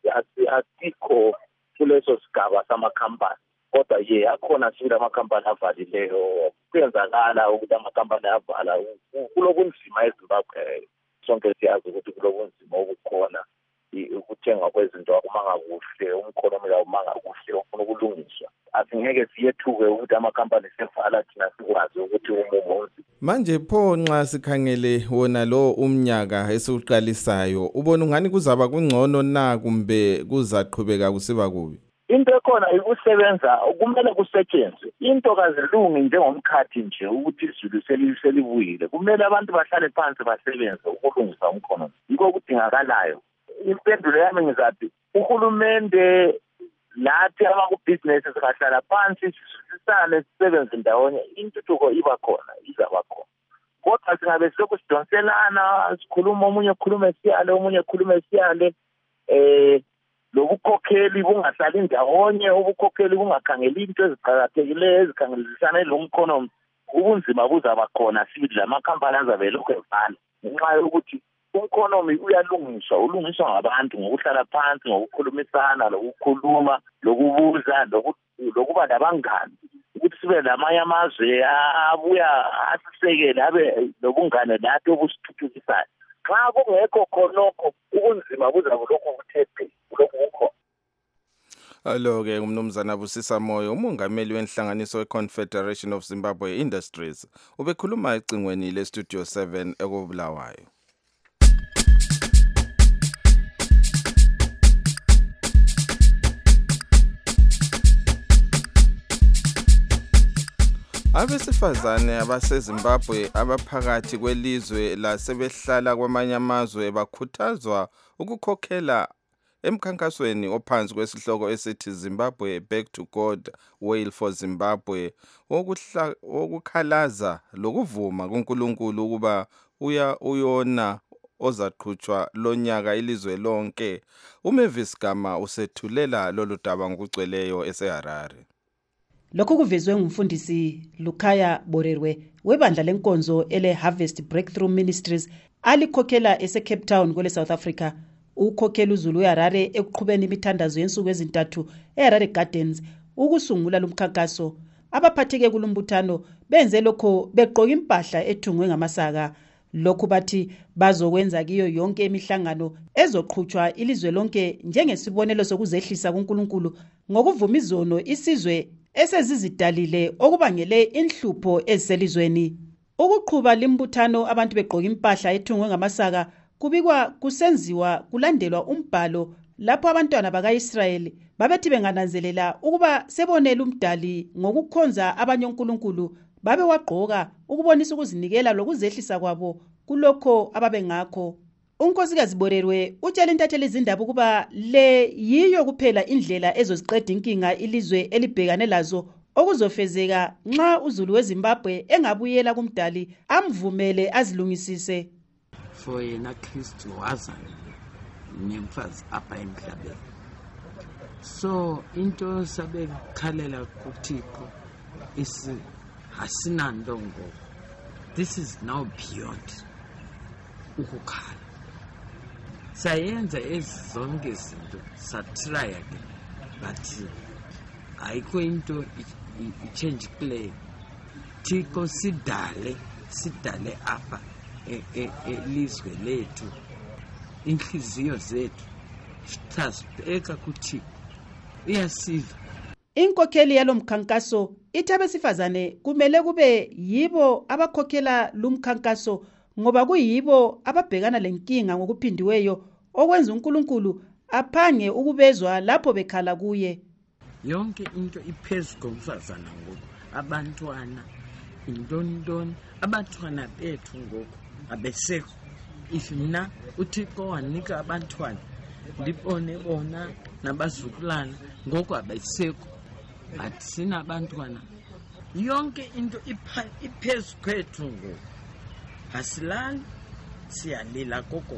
S16: asikho kuleso sigaba samakhampani. Kodwa ye akhona sibili amakhampani avalileyo. Kuyenzakala ukuthi amakhampani avala kulobunzima eZimbabwe. Sonke siyazi ukuthi kulobunzima obukhona ukuthenga kwezinto akumanga kuhle, umkhonomi la umanga kuhle, ufuna ukulungiswa. Asingeke siyethuke ukuthi amakampani sevala thina sikwazi ukuthi umumo.
S20: Manje pho nxa sikhangele wona lo umnyaka esiqalisayo ubona ngani kuzaba kungcono na kumbe kuzaqhubeka kusiba kubi?
S16: into ekhona ikusebenza kumele kusetshenzwe into kazilungi njengomkhathi nje ukuthi izulu selibuyile kumele abantu bahlale phansi basebenze ukulungisa umkhono yiko kudingakalayo impendulo yami ngizathi uhulumende lathi amabusiness singahlala phansi sisane sisebenze ndawonye intuthuko iba khona izaba khona kodwa singabe sokusidonselana sikhuluma omunye ukhuluma esiyale omunye ukhuluma esiyale eh lokukhokheli bungahlali ndawonye ubukhokheli bungakhangeli into eziqhakathekileyo ezikhangelisana lomkhono ubunzima buzaba khona sibili lamakhampani azabe lokho evana ngenxa yokuthi umkhonomi uyalungiswa ulungiswa ngabantu ngokuhlala phansi ngokukhulumisana lokukhuluma lokubuza lokuba nabangani ukuthi sibe lamanye amazwe abuya asisekele abe nobungane nathi obusithuthukisayo xa kungekho khonokho ubunzima buzaba lokho buthephe lokho bukho.
S20: Alo-ke umnumzana Busisa Moyo umongameli wenhlanganiso we-Confederation of Zimbabwe Industries ubekhuluma ecingweni le-Studio seven ekubulawayo. Abesifazane abaseZimbabwe abaphakathi kwelizwe lasebehlala kwamanye amazwe bakhuthazwa ukukhokhela emkhankasweni ophansi kwesihloko esithi Zimbabwe Back to God Wail for Zimbabwe wokukhalaza lokuvuma kuNkulunkulu ukuba uya uyona ozaqhutshwa lonyaka ilizwe lonke. uMavis Gama usethulela lolu daba ngokugcweleyo eseHarare.
S3: Lokhu kuvezwe ngumfundisi Lukhaya Borerwe webandla lenkonzo ele Harvest Breakthrough Ministries alikhokhela ese Cape Town kwele South Africa. Ukhokhela uZulu eHarare ekuqhubeni imithandazo yensuku ezintathu eHarare Gardens ukusungula lumkhankaso. Abaphatheke kulumbuthano benze lokho beqoka impahla ethungwe ngamasaka. Lokhu bathi bazokwenza kiyo yonke imihlangano ezoqhutshwa ilizwe lonke njengesibonelo sokuzehlisa kuNkulunkulu ngokuvuma izono isizwe esezizidalile okubangele inhlupho eziselizweni. Ukuqhuba limbuthano abantu beqoka impahla ethungwe ngamasaka kubikwa kusenziwa kulandelwa umbhalo lapho abantwana bakaIsrayeli babethi bengananzelela ukuba sebonela umdali ngokukhonza abanye onkulunkulu babe wagqoka ukubonisa ukuzinikela lokuzehlisa kwabo kulokho ababengakho. Unkosikazi Borerwe utshela intatheli izindaba ukuba le yiyo kuphela indlela ezoziqeda inkinga ilizwe elibhekane lazo okuzofezeka nxa uZulu weZimbabwe engabuyela kumdali amvumele azilungisise.
S22: For yena Kristu waza nemfazi apha emhlabeni. So into sabe khalela kuThixo is asinando ngo. This is now beyond ukukhala. Sayenza ezonke izinto satrya ke but ayikho into i-change play. Thixo sidale sidale apha elizwe lethu inhliziyo zethu sithazibheka kuThixo uyasiza.
S3: Inkokheli yalomkhankaso ithi abesifazane kumele kube yibo abakhokhela lumkhankaso ngoba kuyibo ababhekana lenkinga ngokuphindiweyo okwenza uNkulunkulu aphange ukubezwa lapho bekhala kuye.
S22: Yonke into iphezulu komfazana ngoku abantwana indondoni abantwana bethu ngoku abesekho. If mina uThixo wanika abantwana ndibone bona nabazukulana ngoku abesekho athi sina abantwana yonke into iphezulu kwethu ngoku asilali siyalila koko.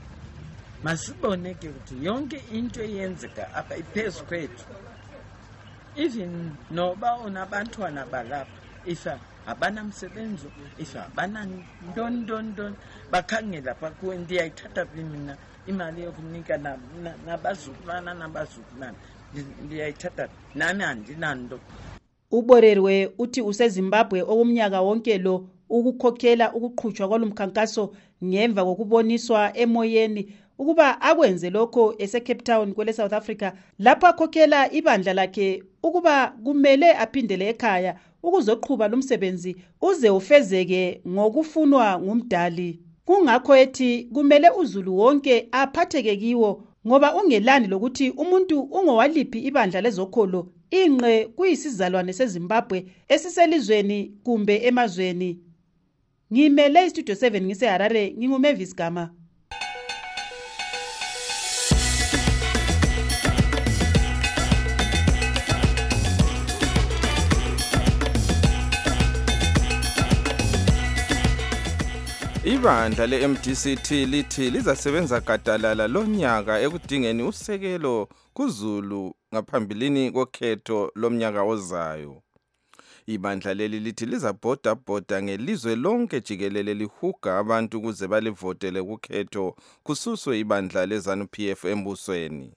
S22: Masibone ke ukuthi yonke into eyenzeka apha iphezulu kwethu. Even noba unabantwana balapha ifa abanamsebenzi ifa abanandondondon bakhangela pha kuwe ndiyayithatha mina imali yokunika nabazukulwana nabazukulwana ndiyayithatha nami andinanto.
S3: uBorerwe uthi useZimbabwe okumnyaka wonke lo ukukhokhela ukuqhutshwa kwalomkhankaso ngemva kokuboniswa emoyeni ukuba akwenze lokho ese-Cape Town kwele South Africa lapho akhokhela ibandla lakhe ukuba kumele aphindele ekhaya ukuzoqhuba lumsebenzi uze ufezeke ngokufunwa ngumdali. Kungakho ethi kumele uZulu wonke aphatheke kiwo ngoba ungelani lokuthi umuntu ungowaliphi ibandla lezokholo inqe kuyisizalwane seZimbabwe esiselizweni kumbe emazweni. Ngimele iStudio seven ngiseHarare, nginguMavis Gama.
S20: Ibandla le-M D C T lithi lizasebenza gadalala lonyaka ekudingeni usekelo kuZulu ngaphambilini kokhetho lomnyaka ozayo. Ibandla leli lithi lizabhoda bhoda ngelizwe lonke jikelele lihuga abantu ukuze balivotele kukhetho kususwe ibandla leZANU-P F embusweni.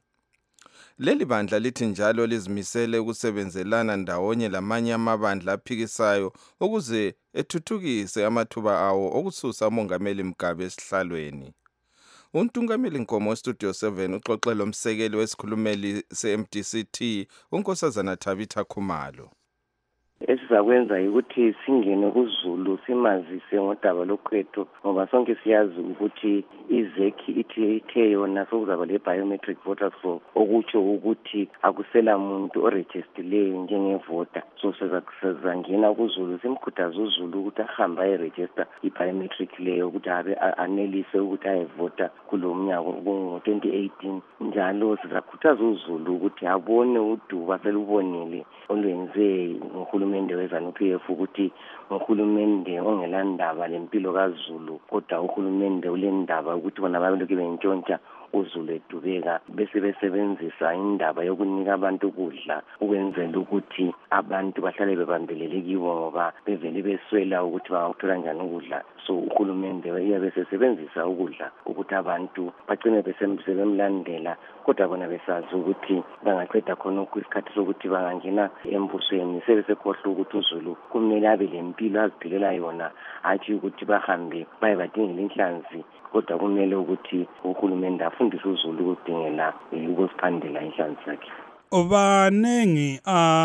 S20: Leli bandla lithi njalo lizimisele ukusebenzelana ndawonye lamanye amabandla aphikisayo ukuze ethuthukise amathuba awo okususa umongameli Mugabe esihlalweni. Untungameli Nkomo weStudio seven uxoxe lomsekeli wesikhulumeli se-M D C T uNkosazana Tabitha Khumalo.
S21: Esizakwenza ukuthi singene kuZulu simazise ngodaba lokhetho ngoba sonke siyazi ukuthi izekhi ithi ithe yona sokuzaba le biometric voters for okutsho ukuthi akusela muntu oregistileyo njengevota. So sizakuzangena kuZulu simkhuthaza uZulu ukuthi ahambe ayeregister ibiometric leyo ukuthi abe anelise ukuthi ayevota kulo mnyaka ngo twenty eighteen. Njalo sizakhuthaza uZulu ukuthi abone uduba selubonile olwenze uhulumende weZANU-P F ukuthi uhulumende ongelandaba lempilo kaZulu kodwa uhulumende ulendaba ukuthi bona babelokhu bentshontsha uZulu edubeka bese besebenzisa indaba yokunika abantu ukudla ukwenzela ukuthi abantu bahlale bebambelele kibo ngoba bevele beswela ukuthi bangakuthola njani ukudla. So uhulumende uyabe sesebenzisa ukudla ukuthi abantu bagcine besebemlandela kodwa bona besazi ukuthi bangaqeda khona isikhathi sokuthi bangangena embusweni sebesekhohlwa ukuthi uZulu kumele abe lempilo aziphilela yona athi ukuthi bahambe baye badingela inhlanzi kodwa kumele ukuthi uhulumende afundise uZulu ukudingela ukuziphandela inhlanzi zakhe.
S19: Banengi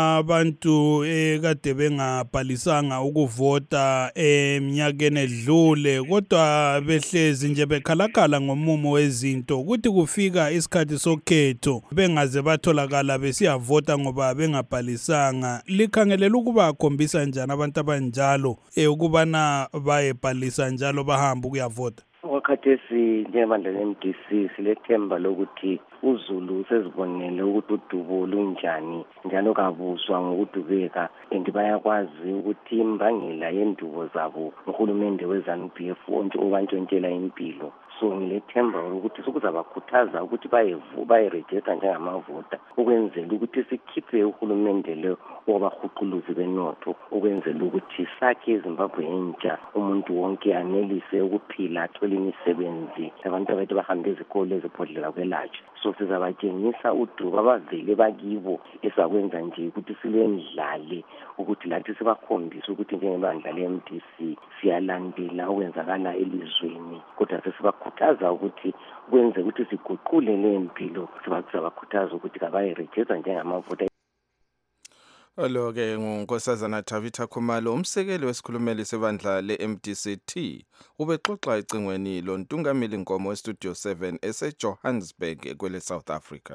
S19: abantu ekade bengabhalisanga ukuvota eminyakeni edlule kodwa behlezi nje bekhalakhala ngomumo wezinto ukuthi kufika isikhathi sokhetho bengaze batholakala besiyavota ngoba bengabhalisanga. Likhangelela ukuba akhombisa njani abantu abanjalo ukubana bayebhalisa njalo bahamba ukuyavota?
S21: Wakhathesi njengabandla le-M D C silethemba lokuthi uZulu sezibonele ukuthi udubo lunjani njalo kabuzwa ngokudubeka and bayakwazi ukuthi imbangela yendubo zabo uhulumende weZANU-P F obantshontshela impilo. So ngilethemba ukuthi sokuzabakhuthaza ukuthi bayevu bayeregister njengamavota ukwenzela ukuthi sikhiphe uhulumende lo wabahuquluzi benotho ukwenzela ukuthi sakhe eZimbabwe entsha umuntu wonke anelise ukuphila athole imisebenzi abantu abathi bahambe ezikole ezibhodlela kwelatshwa. So sizabatshengisa uduba abavele bakibo esakwenza nje ukuthi silendlale ukuthi lathi sibakhombisa ukuthi njengebandla le-M D C siyalandela okwenzakala elizweni kodwa sesibakhuthaza ukuthi kwenze ukuthi siguqule le mpilo sibakhuthaza ukuthi kabayeregister njengamavota.
S20: Olo-ke nguNkosazana Tabitha Khumalo umsekeli wesikhulumeli sebandla le-M D C T ubexoxa ecingweni lontungameli Nkomo weStudio seven eseJohannesburg kwele South Africa.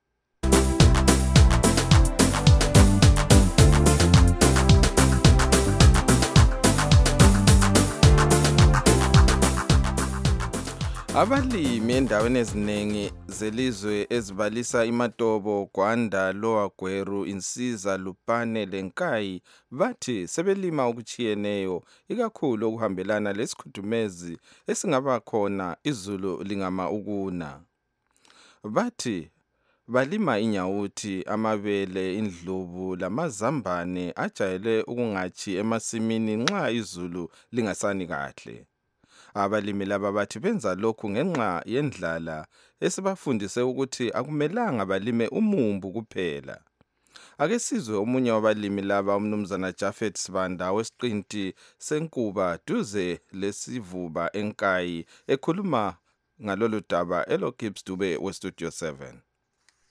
S20: Abalimi endaweni eziningi zelizwe ezibalisa iMatobo, Gwanda, Lower Gweru, Insiza, Lupane leNkayi bathi sebelima okuchiyeneyo ikakhulu okuhambelana lesikhudumezi esingaba khona izulu lingama ukuna. Bathi balima inyawuthi, amabele, indlubu lamazambane ajayele ukungachi emasimini nxa izulu lingasani kahle. Abalimi laba bathi benza lokhu ngenxa yendlala esibafundise ukuthi akumelanga balime umumbu kuphela. Ake sizwe omunye wabalimi laba umnumzana Jafet Sibanda wesiqinti senkuba duze lesivuba eNkayi ekhuluma ngalolu daba elo Gibbs Dube weStudio seven.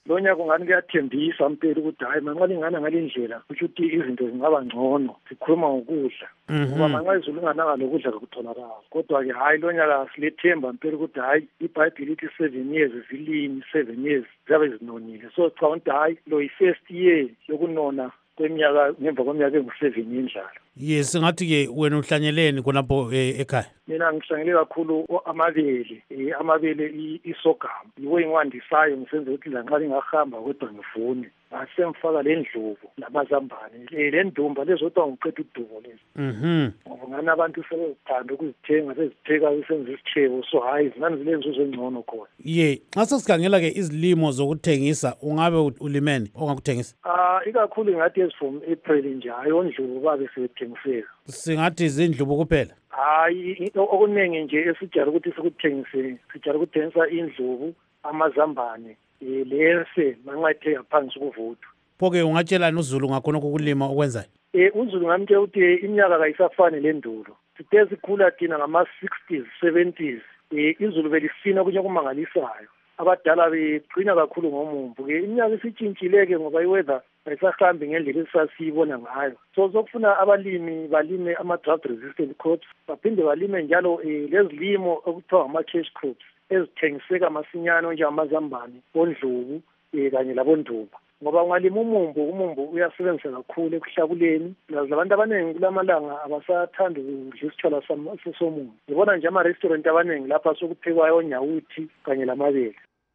S5: lo nyaka ungani kuyathembisa mpela ukuthi hayi manxa lingana ngale ndlela kusho ukuthi izinto zingaba ngcono sikhuluma ngokudla ngoba manxa izulu lingananga lokudla kakutholakala kodwa-ke hhayi lo nyaka silethemba mpela ukuthi hhayi ibhayibhile ithi seven years zilimi seven years ziyabe zinonile so cha ukuthi hhayi lo yi-first year yokunona kweminyaka ngemva kweminyaka engu-seven yendlala.
S19: Yes, ngathi-ke wena uhlanyeleni khonapho ekhaya?
S5: Mina ngihlangele kakhulu amabele eh amabele isogamu yiwo engiwandisayo ngisenze ukuthi lanxa lingahamba kodwa ngivune asemfaka le ndlovu namazambane le ndumba lezodwa ngiqeda udubo lezi
S19: mhm
S5: ngoba ngani abantu sebezithanda ukuzithenga sezitheka isenze isithebo so hayi zinani zilenzuzo engcono khona.
S19: Ye xa sesikhangela ke izilimo zokuthengisa ungabe ulimene ongakuthengisa?
S5: Ah ikakhulu ngathi ezifom April nje hayo ndlovu babe sebethengiseka.
S19: Singathi izindlubu kuphela?
S5: Hayi okuningi nje esijala ukuthi sikuthengisele sijala ukuthengisa indlovu amazambane lese manxa ethe yaphansi ukuvuthwa.
S19: Pho-ke ungatshelani uZulu ngakhona ukulima okwenzayo?
S5: Eh uZulu ngamtshela ukuthi iminyaka kayisafani lendulo. Sithe sikhula thina ngama-sixties seventies eh izulu belisina kunye kumangalisayo. Abadala begcina kakhulu ngomumbu ke iminyaka isitshintshileke ngoba iweather ayisahambi ngendlela esasiyibona ngayo so sokufuna abalimi balime ama-drought resistant crops baphinde balime njalo eh lezilimo okuthiwa ama-cash crops ezithengiseka masinyane njengamazambane ondlubu eh kanye labondumba ngoba ungalima umumbu umumbu uyasebenzisa kakhulu ekuhlakuleni labantu abaningi kulamalanga abasathanda ukudla isitshwala somumbu ngibona nje ama-restaurant abaningi lapha sokuphekwayo onyawuthi kanye lamabele.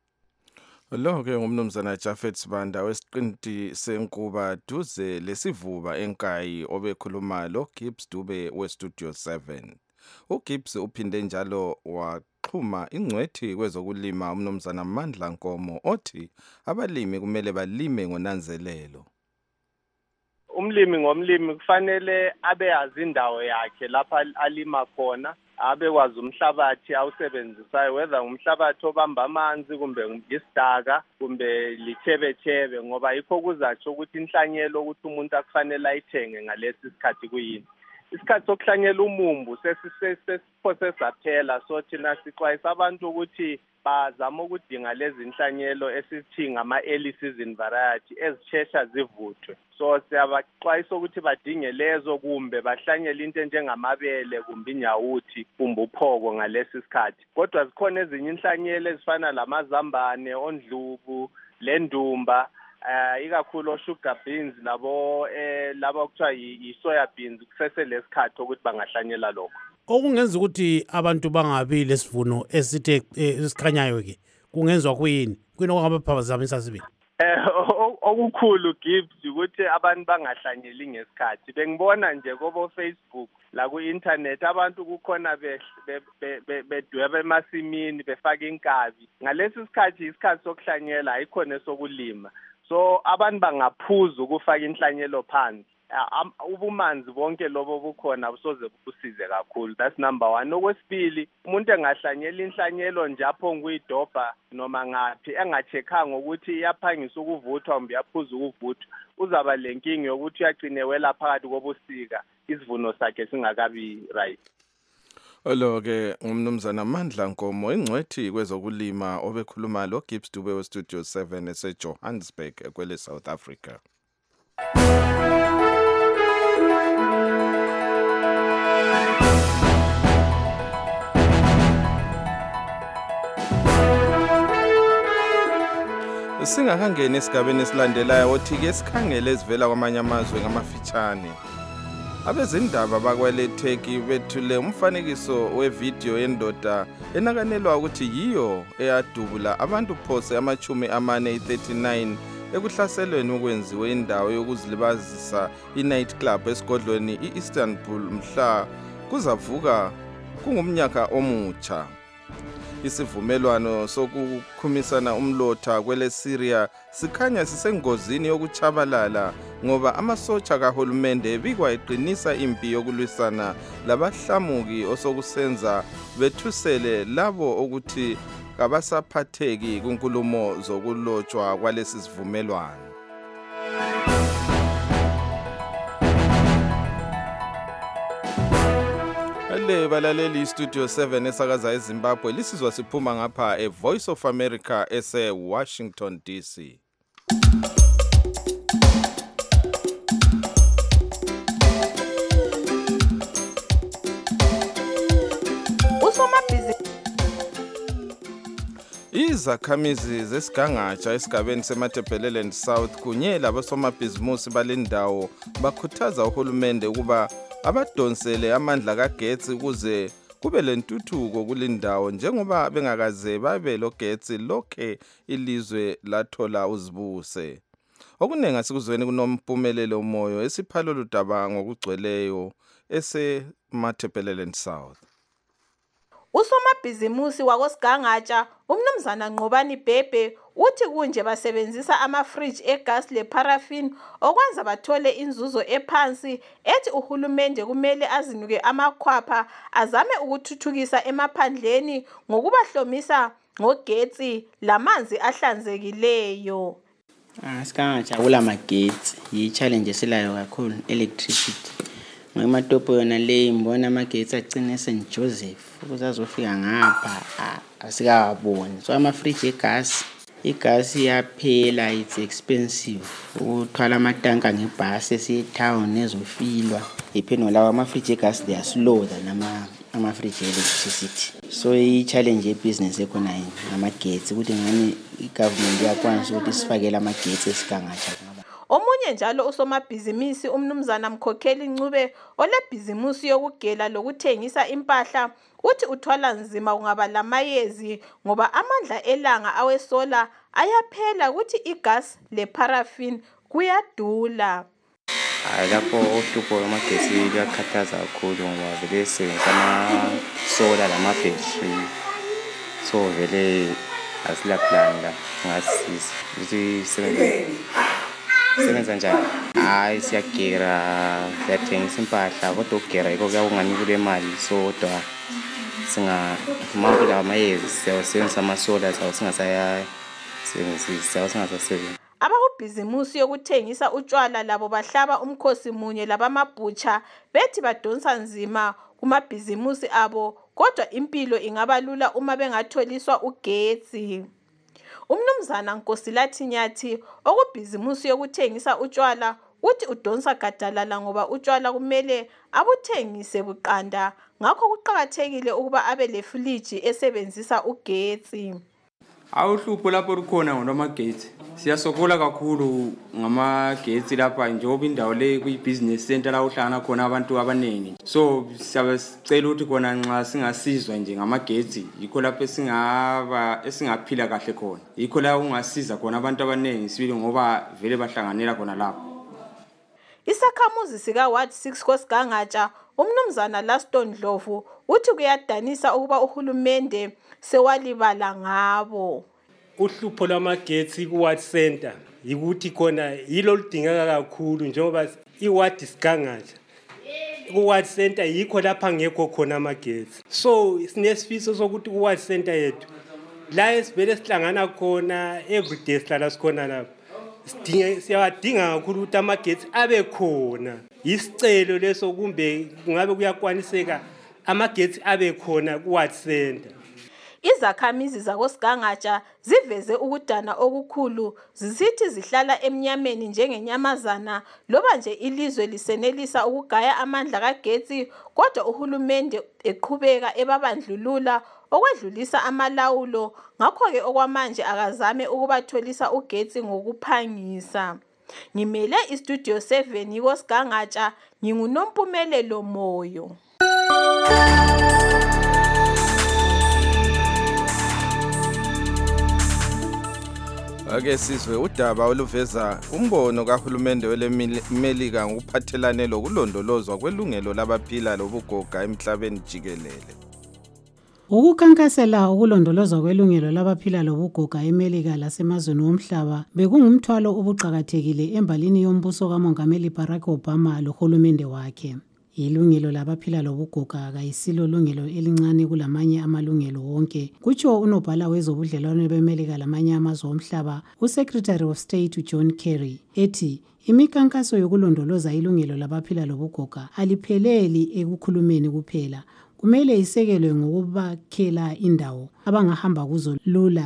S20: Lo ke ngumnumzana Jafet Sibanda wesiqinti senkuba duze lesivuba enkayi obekhuluma lo Gibbs Dube weStudio seven. uGibbs uphinde njalo waxhuma ingcwethi kwezokulima umnumzana Mandla Nkomo othi abalimi kumele balime ngonanzelelo.
S6: Umlimi ngomlimi kufanele abe yazi indawo yakhe lapha alima khona abe kwazi umhlabathi awusebenzisayo whether umhlabathi obamba amanzi kumbe isidaka kumbe lithebethebe ngoba yikho kuzatsho ukuthi inhlanyelo ukuthi umuntu akufanele ayithenge ngalesi sikhathi kuyini. Isikhathi sokuhlanyela umumbu sesiphose saphela so thina sixwayisa abantu ukuthi bazama ukudinga lezi inhlanyelo esithi ngama-early season variety ezishesha zivuthwe. So siyabaxwayisa ukuthi badinge lezo kumbe bahlanyele into enjengamabele kumbe inyawuthi kumbe uphoko ngalesi sikhathi. Kodwa zikhona ezinye inhlanyelo ezifana lamazambane ondlubu lendumba eh ikakhulu sugar beans labo eh laba kuthiwa i-soya beans kusese lesikhathi ukuthi bangahlanyela lokho.
S19: Okungenza ukuthi abantu bangabi lesivuno esithe esikhanyayo ke kungenzwa kuyini kwini okungabaphazamisa sibili?
S6: Eh okukhulu Gibbs ukuthi abantu bangahlanyeli ngesikhathi. Bengibona nje kobo Facebook la ku internet abantu kukhona bedweba emasimini befaka inkabi. Ngalesi sikhathi isikhathi sokuhlanyela ayikhona sokulima. So abantu bangaphuza ukufaka inhlanyelo phansi. Ubumanzi bonke lobo bukhona busoze busize kakhulu. That's number one. Okwesibili umuntu engahlanyela inhlanyelo nje apho nguyidobha noma ngathi engacheckanga ukuthi iyaphangisa ukuvuthwa kumbe yaphuza ukuvuthwa uzaba lenkingi yokuthi uyagcine wela phakathi kobusika isivuno sakhe singakabi right.
S20: Olo ke ngumnumzana Mandla Nkomo ingcwethi kwezokulima obekhuluma lo Gibbs Dube weStudio seven eseJohannesburg ekwele South Africa. Singakangena esigabeni esilandelayo othi ke sikhangele ezivela kwamanye amazwe ngamafitshane. Abezindaba bakweletheki bethule umfanekiso wevideo yendoda enakanelwa ukuthi yiyo eyadubula abantu phose amachumi amane thirty-nine ekuhlaselweni okwenziwe indawo yokuzilibazisa i-night club esigodlweni i-Istanbul mhla kuzavuka kungumnyaka omutsha. Isivumelwano sokukhumisana umlotha kwele Syria sikhanya sisengozini yokuchabalala ngoba amasotsha kahulumende bikwayiqinisa impi yokulwisana labahlamuki osokusenza bethusele labo ukuthi kabasaphatheki kunkulumo zokulotshwa kwalesi sivumelwano. Le balaleli Studio seven esakaza eZimbabwe lisizwa siphuma ngapha eVoice of America ese Washington D C. Izakhamizi zesigangatsha esigabeni seMatabeleland South kunye labosomabhizimusi balendawo bakhuthaza uhulumende ukuba abadonsele amandla kagetsi ukuze kube lentuthuko kulindawo njengoba bengakaze babe logetsi lokhe ilizwe lathola uzibuse. Okunengi asikuzweni kunompumelelo umoyo esiphalo ludaba ngokugcweleyo eseMatabeleland South.
S8: Usomabhizimusi wakosigangatsha umnumzana Nqobani Bhebhe uthi kunje basebenzisa ama-fridge egas le-paraffin okwenza bathole inzuzo ephansi ethi uhulumende kumele azinuke amakhwapha azame ukuthuthukisa emaphandleni ngokubahlomisa ngogetsi lamanzi ahlanzekileyo.
S9: Asigangatsha kulamagetsi yi-challenge esilayo kakhulu electricity. Ngimatopo yona le mbona amagetsi agcine Saint Joseph ukuze azofika ngapha asikaboni. So ama-fridge egas igas iyaphela, it's expensive. Uthwala amatanka ngebhasi esiyetown ezofilwa ipheno lawa ama-fridge egas they are slower than ama ama-fridge electricity. So i-challenge ye-business ekhona ngamagetsi ukuthi ngani i-government iyakwanisa ukuthi sifakele amagetsi esigangatsha.
S8: Omunye njalo usomabhizimisi umnumzana Mkhokheli Ncube olebhizimusi yokugela lokuthengisa impahla uthi uthwala nzima kungaba lamayezi ngoba amandla elanga awesola ayaphela ukuthi igas le-paraffin kuyadula.
S23: Hayi lapho uhlupho lwamagetsi luyakhathaza kakhulu ngoba vele sebenzisa amasola lamabhetri. So vele asilaplani la ngasiza ukuthi sebenze sebenza njani. Hayi siyagera siyathengisa impahla kodwa ukugera yiko kuyakungani kule mali so kodwa singa mawula amayezi siyasebenzisa amasola sawo singasaya sebenzisa singasasebenza.
S8: Abakubhizimusi yokuthengisa utshwala labo bahlaba umkhosi munye labamabhutsha bethi badonsa nzima kumabhizimusi abo kodwa impilo ingaba lula uma bengatholiswa ugetsi. Umnumzana Nkosilathi Nyathi okubhizimusi yokuthengisa utshwala uthi udonsa gadalala ngoba utshwala kumele abuthengise buqanda ngakho kuqhakathekile ukuba abe lefriji esebenzisa ugetsi.
S24: Awuhlupho lapho rukhona ngamagetsi siyasokola kakhulu ngamagetsi lapha njengoba indawo le kuyi-business center la uhlangana khona abantu abaningi. So siyabacela ukuthi khona nxa singasizwa nje ngamagetsi yikho lapho esingaba esingaphila kahle khona. Yikho la ungasiza khona abantu abaningi sibili ngoba vele bahlanganela khona lapho.
S8: Isakhamuzi sika Ward six kosigangatsha umnumzana Laston Ndlovu uthi kuyadanisa ukuba uhulumende sewalibala ngabo.
S25: Uhlupho lwamagetsi ku-ward center yikuthi khona yilo ludingeka kakhulu njengoba i-ward isigangatsha ku-ward center yikho lapha ngekho khona amagetsi. So sinesifiso sokuthi ku-ward center yethu la esivele sihlangana khona everyday sihlala sikhona lapha siyawadinga kakhulu ukuthi amagetsi abe khona. Isicelo leso kumbe kungabe kuyakwaniseka amagetsi abe khona ku-ward center.
S8: Izakhamizi zakosigangatsha ziveze ukudana okukhulu zisithi zihlala emnyameni njengenyamazana loba nje ilizwe lisenelisa ukugaya amandla kagetsi kodwa uhulumende eqhubeka ebabandlulula okwedlulisa amalawulo ngakho ke okwamanje akazame ukubatholisa ugetsi ngokuphangisa. Ngimele istudio seven yikosigangatsha nginguNompumelelo Moyo.
S20: Ake sizwe udaba oluveza umbono kahulumende weleMelika ngokuphathelane lokulondolozwa kwelungelo labaphila lobugoga emhlabeni jikelele.
S3: Ukukhankasela ukulondolozwa kwelungelo labaphila lobugoga eMelika lasemazweni omhlaba bekungumthwalo obuqhakathekile embalini yombuso kaMongameli Barack Obama lohulumende wakhe. Ilungelo labaphila lobugoga akayisilo lungelo elincane kulamanye amalungelo wonke kutsho unobhala wezobudlelwano beMelika lamanye amazwe omhlaba uSecretary of State John Kerry ethi imikhankaso yokulondoloza ilungelo labaphila lobugoga alipheleli ekukhulumeni kuphela kumele isekelwe ngokubakhela indawo abangahamba kuzo lula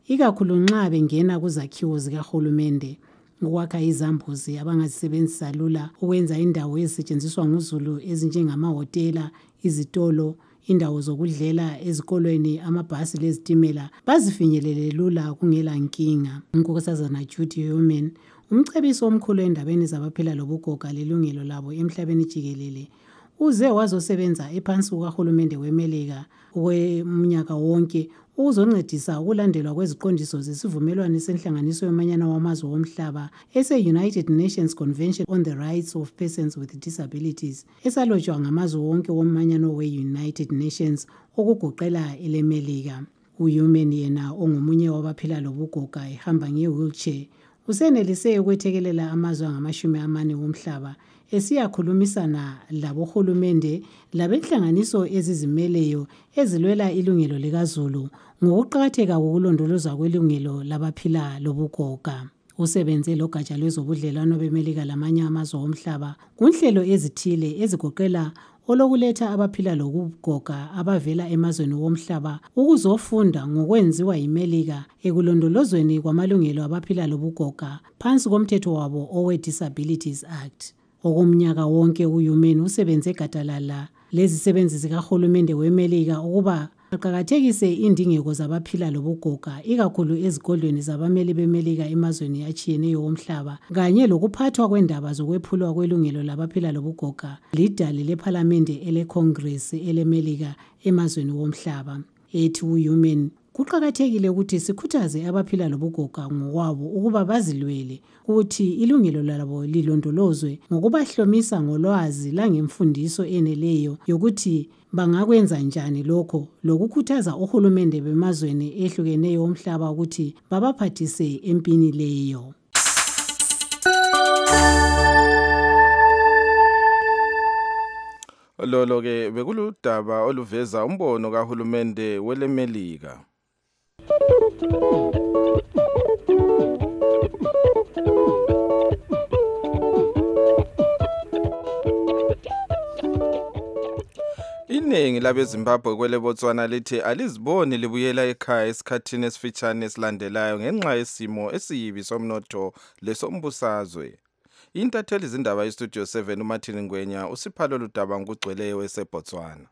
S3: ikakhulu nxa bengena kuzakhiwo zikahulumende ukwakha izambuzi abangazisebenzisa lula ukwenza indawo ezisetshenziswa nguzulu ezinjengamahotela, izitolo, indawo zokudlela ezikolweni, amabhasi lezitimela bazifinyelele lula kungela nkinga. Unkosazana Judy Human, umcebiso omkhulu endabeni zabaphila lobugoga lelungelo labo emhlabeni jikelele, uze wazosebenza ephansi kukahulumende weMelika weminyaka wonke ukuzoncedisa ukulandelwa kweziqondiso zesivumelwano senhlanganiso yomanyano wamazwe womhlaba ese-United Nations Convention on the Rights of Persons with Disabilities esalotshwa ngamazwe wonke womanyano we-United Nations okugoqela eleMelika. UHuman yena ongomunye wabaphila lobugoga ehamba nge-wheelchair usenelise ukwethekelela amazwe angamashumi amane womhlaba esiyakhulumisana labohulumende labenhlanganiso ezizimeleyo ezilwela ilungelo likazulu ngokuqakatheka kokulondolozwa kwelungelo labaphila lobugoga. Usebenze logatsha lwezobudlelwano beMelika lamanye amazwe omhlaba kunhlelo ezithile ezigoqela olokuletha abaphila lokugoga abavela emazweni womhlaba ukuzofunda ngokwenziwa yiMelika ekulondolozweni kwamalungelo abaphila lobugoga phansi komthetho wabo owe-Disabilities Act. Okumnyaka wonke uHuman usebenze gadalala lezisebenzi zikahulumende weMelika ukuba aqakathekise indingeko zabaphila lobugoga ikakhulu ezigodlweni zabameli beMelika emazweni atshiyeneyo womhlaba kanye lokuphathwa kwendaba zokwephulwa kwelungelo labaphila lobugoga lidale lephalamende eleCongress eleMelika emazweni womhlaba. Ethi uHuman kuqakathekile ukuthi sikhuthaze abaphila lobugoga ngokwabo ukuba bazilwele ukuthi ilungelo labo lilondolozwe ngokubahlomisa ngolwazi langemfundiso eneleyo yokuthi bangakwenza njani lokho lokukhuthaza ohulumende bemazweni ehlukeneyo omhlaba ukuthi babaphathise empini leyo.
S20: Lolo ke bekuludaba oluveza umbono kahulumende weleMelika. Iningi labeZimbabwe kwele Botswana lithi aliziboni libuyela ekhaya esikhathini esifitshane esilandelayo ngenxa yesimo esiyibi somnotho lesombusazwe. Intatheli zindaba yeStudio seven uMartin Ngwenya usiphalo ludaba ngugcweleyo eseBotswana.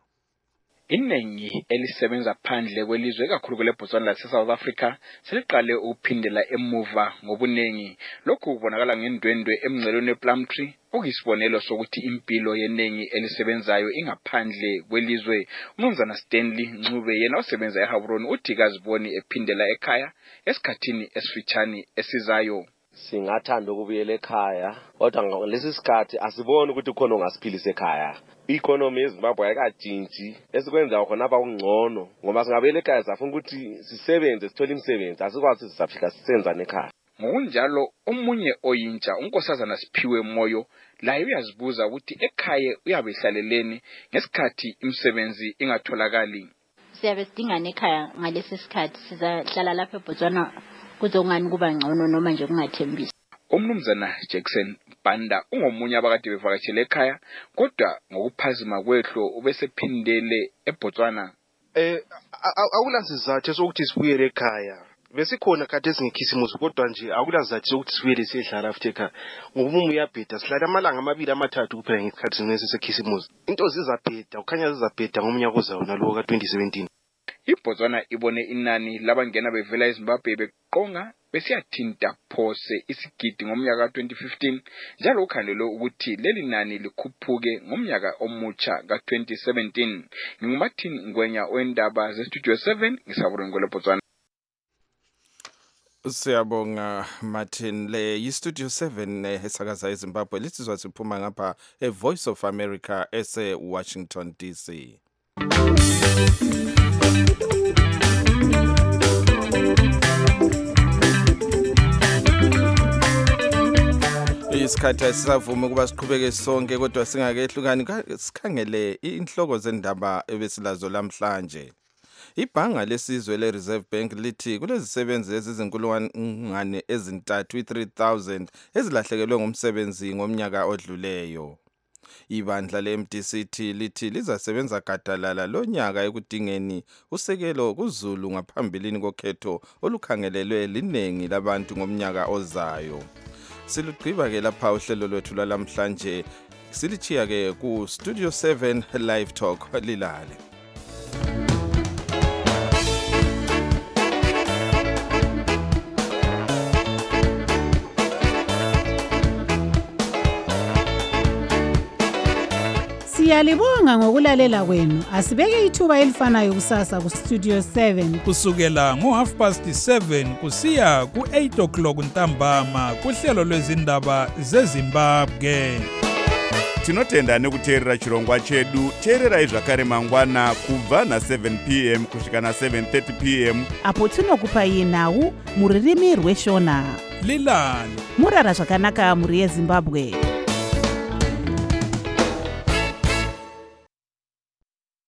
S7: Iningi elisebenza phandle kwelizwe kakhulu kwele Botswana lase South Africa seliqale ukuphindela emuva ngobunengi. Lokhu kubonakala ngendwendwe emngcelweni wePlumtree okuyisibonelo sokuthi impilo yeningi elisebenzayo ingaphandle kwelizwe. Umnumzana Stanley Ncube yena osebenza eHaburoni uthi kaziboni ephindela ekhaya esikhathini esifitshane esizayo.
S10: Singathanda ukubuyela ekhaya kodwa ngalesi sikhathi asiboni ukuthi khona ongasiphilisa ekhaya. Economy yeZimbabwe ayikajintshi esikwenza khona apha kungcono ngoba singabuyela ekhaya safuna ukuthi sisebenze sithole imisebenzi asikwazi sisafika sisenza nekhaya.
S7: Ngokunjalo omunye oyintsha unkosazana Siphiwe Moyo laye uyazibuza ukuthi ekhaya uyabe ehlaleleni ngesikhathi imisebenzi ingatholakali.
S11: Siyabe sidingana ekhaya ngalesi sikhathi sizahlala lapha eBotswana kuzongani kuba ngcono noma nje kungathembisi.
S7: Umnumzana Jackson Banda ungomunye abakade bevakatshele ekhaya kodwa ngokuphazima kwehlo ubesephindele eBotswana.
S13: Eh akulasizathu sokuthi sibuyele ekhaya. Besikhona kade singekhisimusi kodwa nje akulasizathu sokuthi sibuyele sihlala after ekhaya. Ngoba umuntu uyabheda sihlala amalanga amabili amathathu kuphela ngesikhathi sekhisimusi. Into zizabheda ukhanya zizabheda ngomnyaka ozayo nalowo ka twenty seventeen.
S7: iBotswana ibone inani labangena bevela eZimbabwe beqonga besiyathinta phose isigidi ngomnyaka ka twenty fifteen njalo ukhangelwe ukuthi leli nani likhuphuke ngomnyaka omutsha ka twenty seventeen. NginguMartin Ngwenya wendaba zeStudio seven ngisabureni kwele Botswana.
S20: Siyabonga Martin. Le yiStudio seven esakaza eZimbabwe lisizwa siphuma ngapha eVoice of America ese Washington D C. Isikhathi sisavume kuba siqhubeke sonke kodwa singakehlukani sikhangele inhloko zendaba ebesilazo lamhlanje. Ibhanga lesizwe leReserve Bank lithi kulezisebenzi ezizinkulungwane ezintathu three thousand ezilahlekelwe ngumsebenzi ngomnyaka odluleyo. Ibandla le-M D C T lithi lizasebenza gadalala lonyaka ekudingeni usekelo kuZulu ngaphambilini kokhetho olukhangelelwe linengi labantu ngomnyaka ozayo. Silugqiba ke lapha uhlelo lwethu lalamhlanje, silichiya ke ku Studio seven Live Talk lilale.
S2: Siyalibonga ngokulalela kwenu. Asibeke ithuba elifanayo kusasa ku Studio seven
S12: kusukela ngo half past seven kusiya ku eight o'clock ntambama kuhlelo lwezindaba zeZimbabwe.
S1: Tinotenda nekuteerera chirongwa chedu. Teererai zvakare mangwana kubva na seven p m kusvika na seven thirty p m
S2: apo tinokupai nhau muririmi rweshona.
S12: Lilani
S2: Murara zvakanaka muri yeZimbabwe.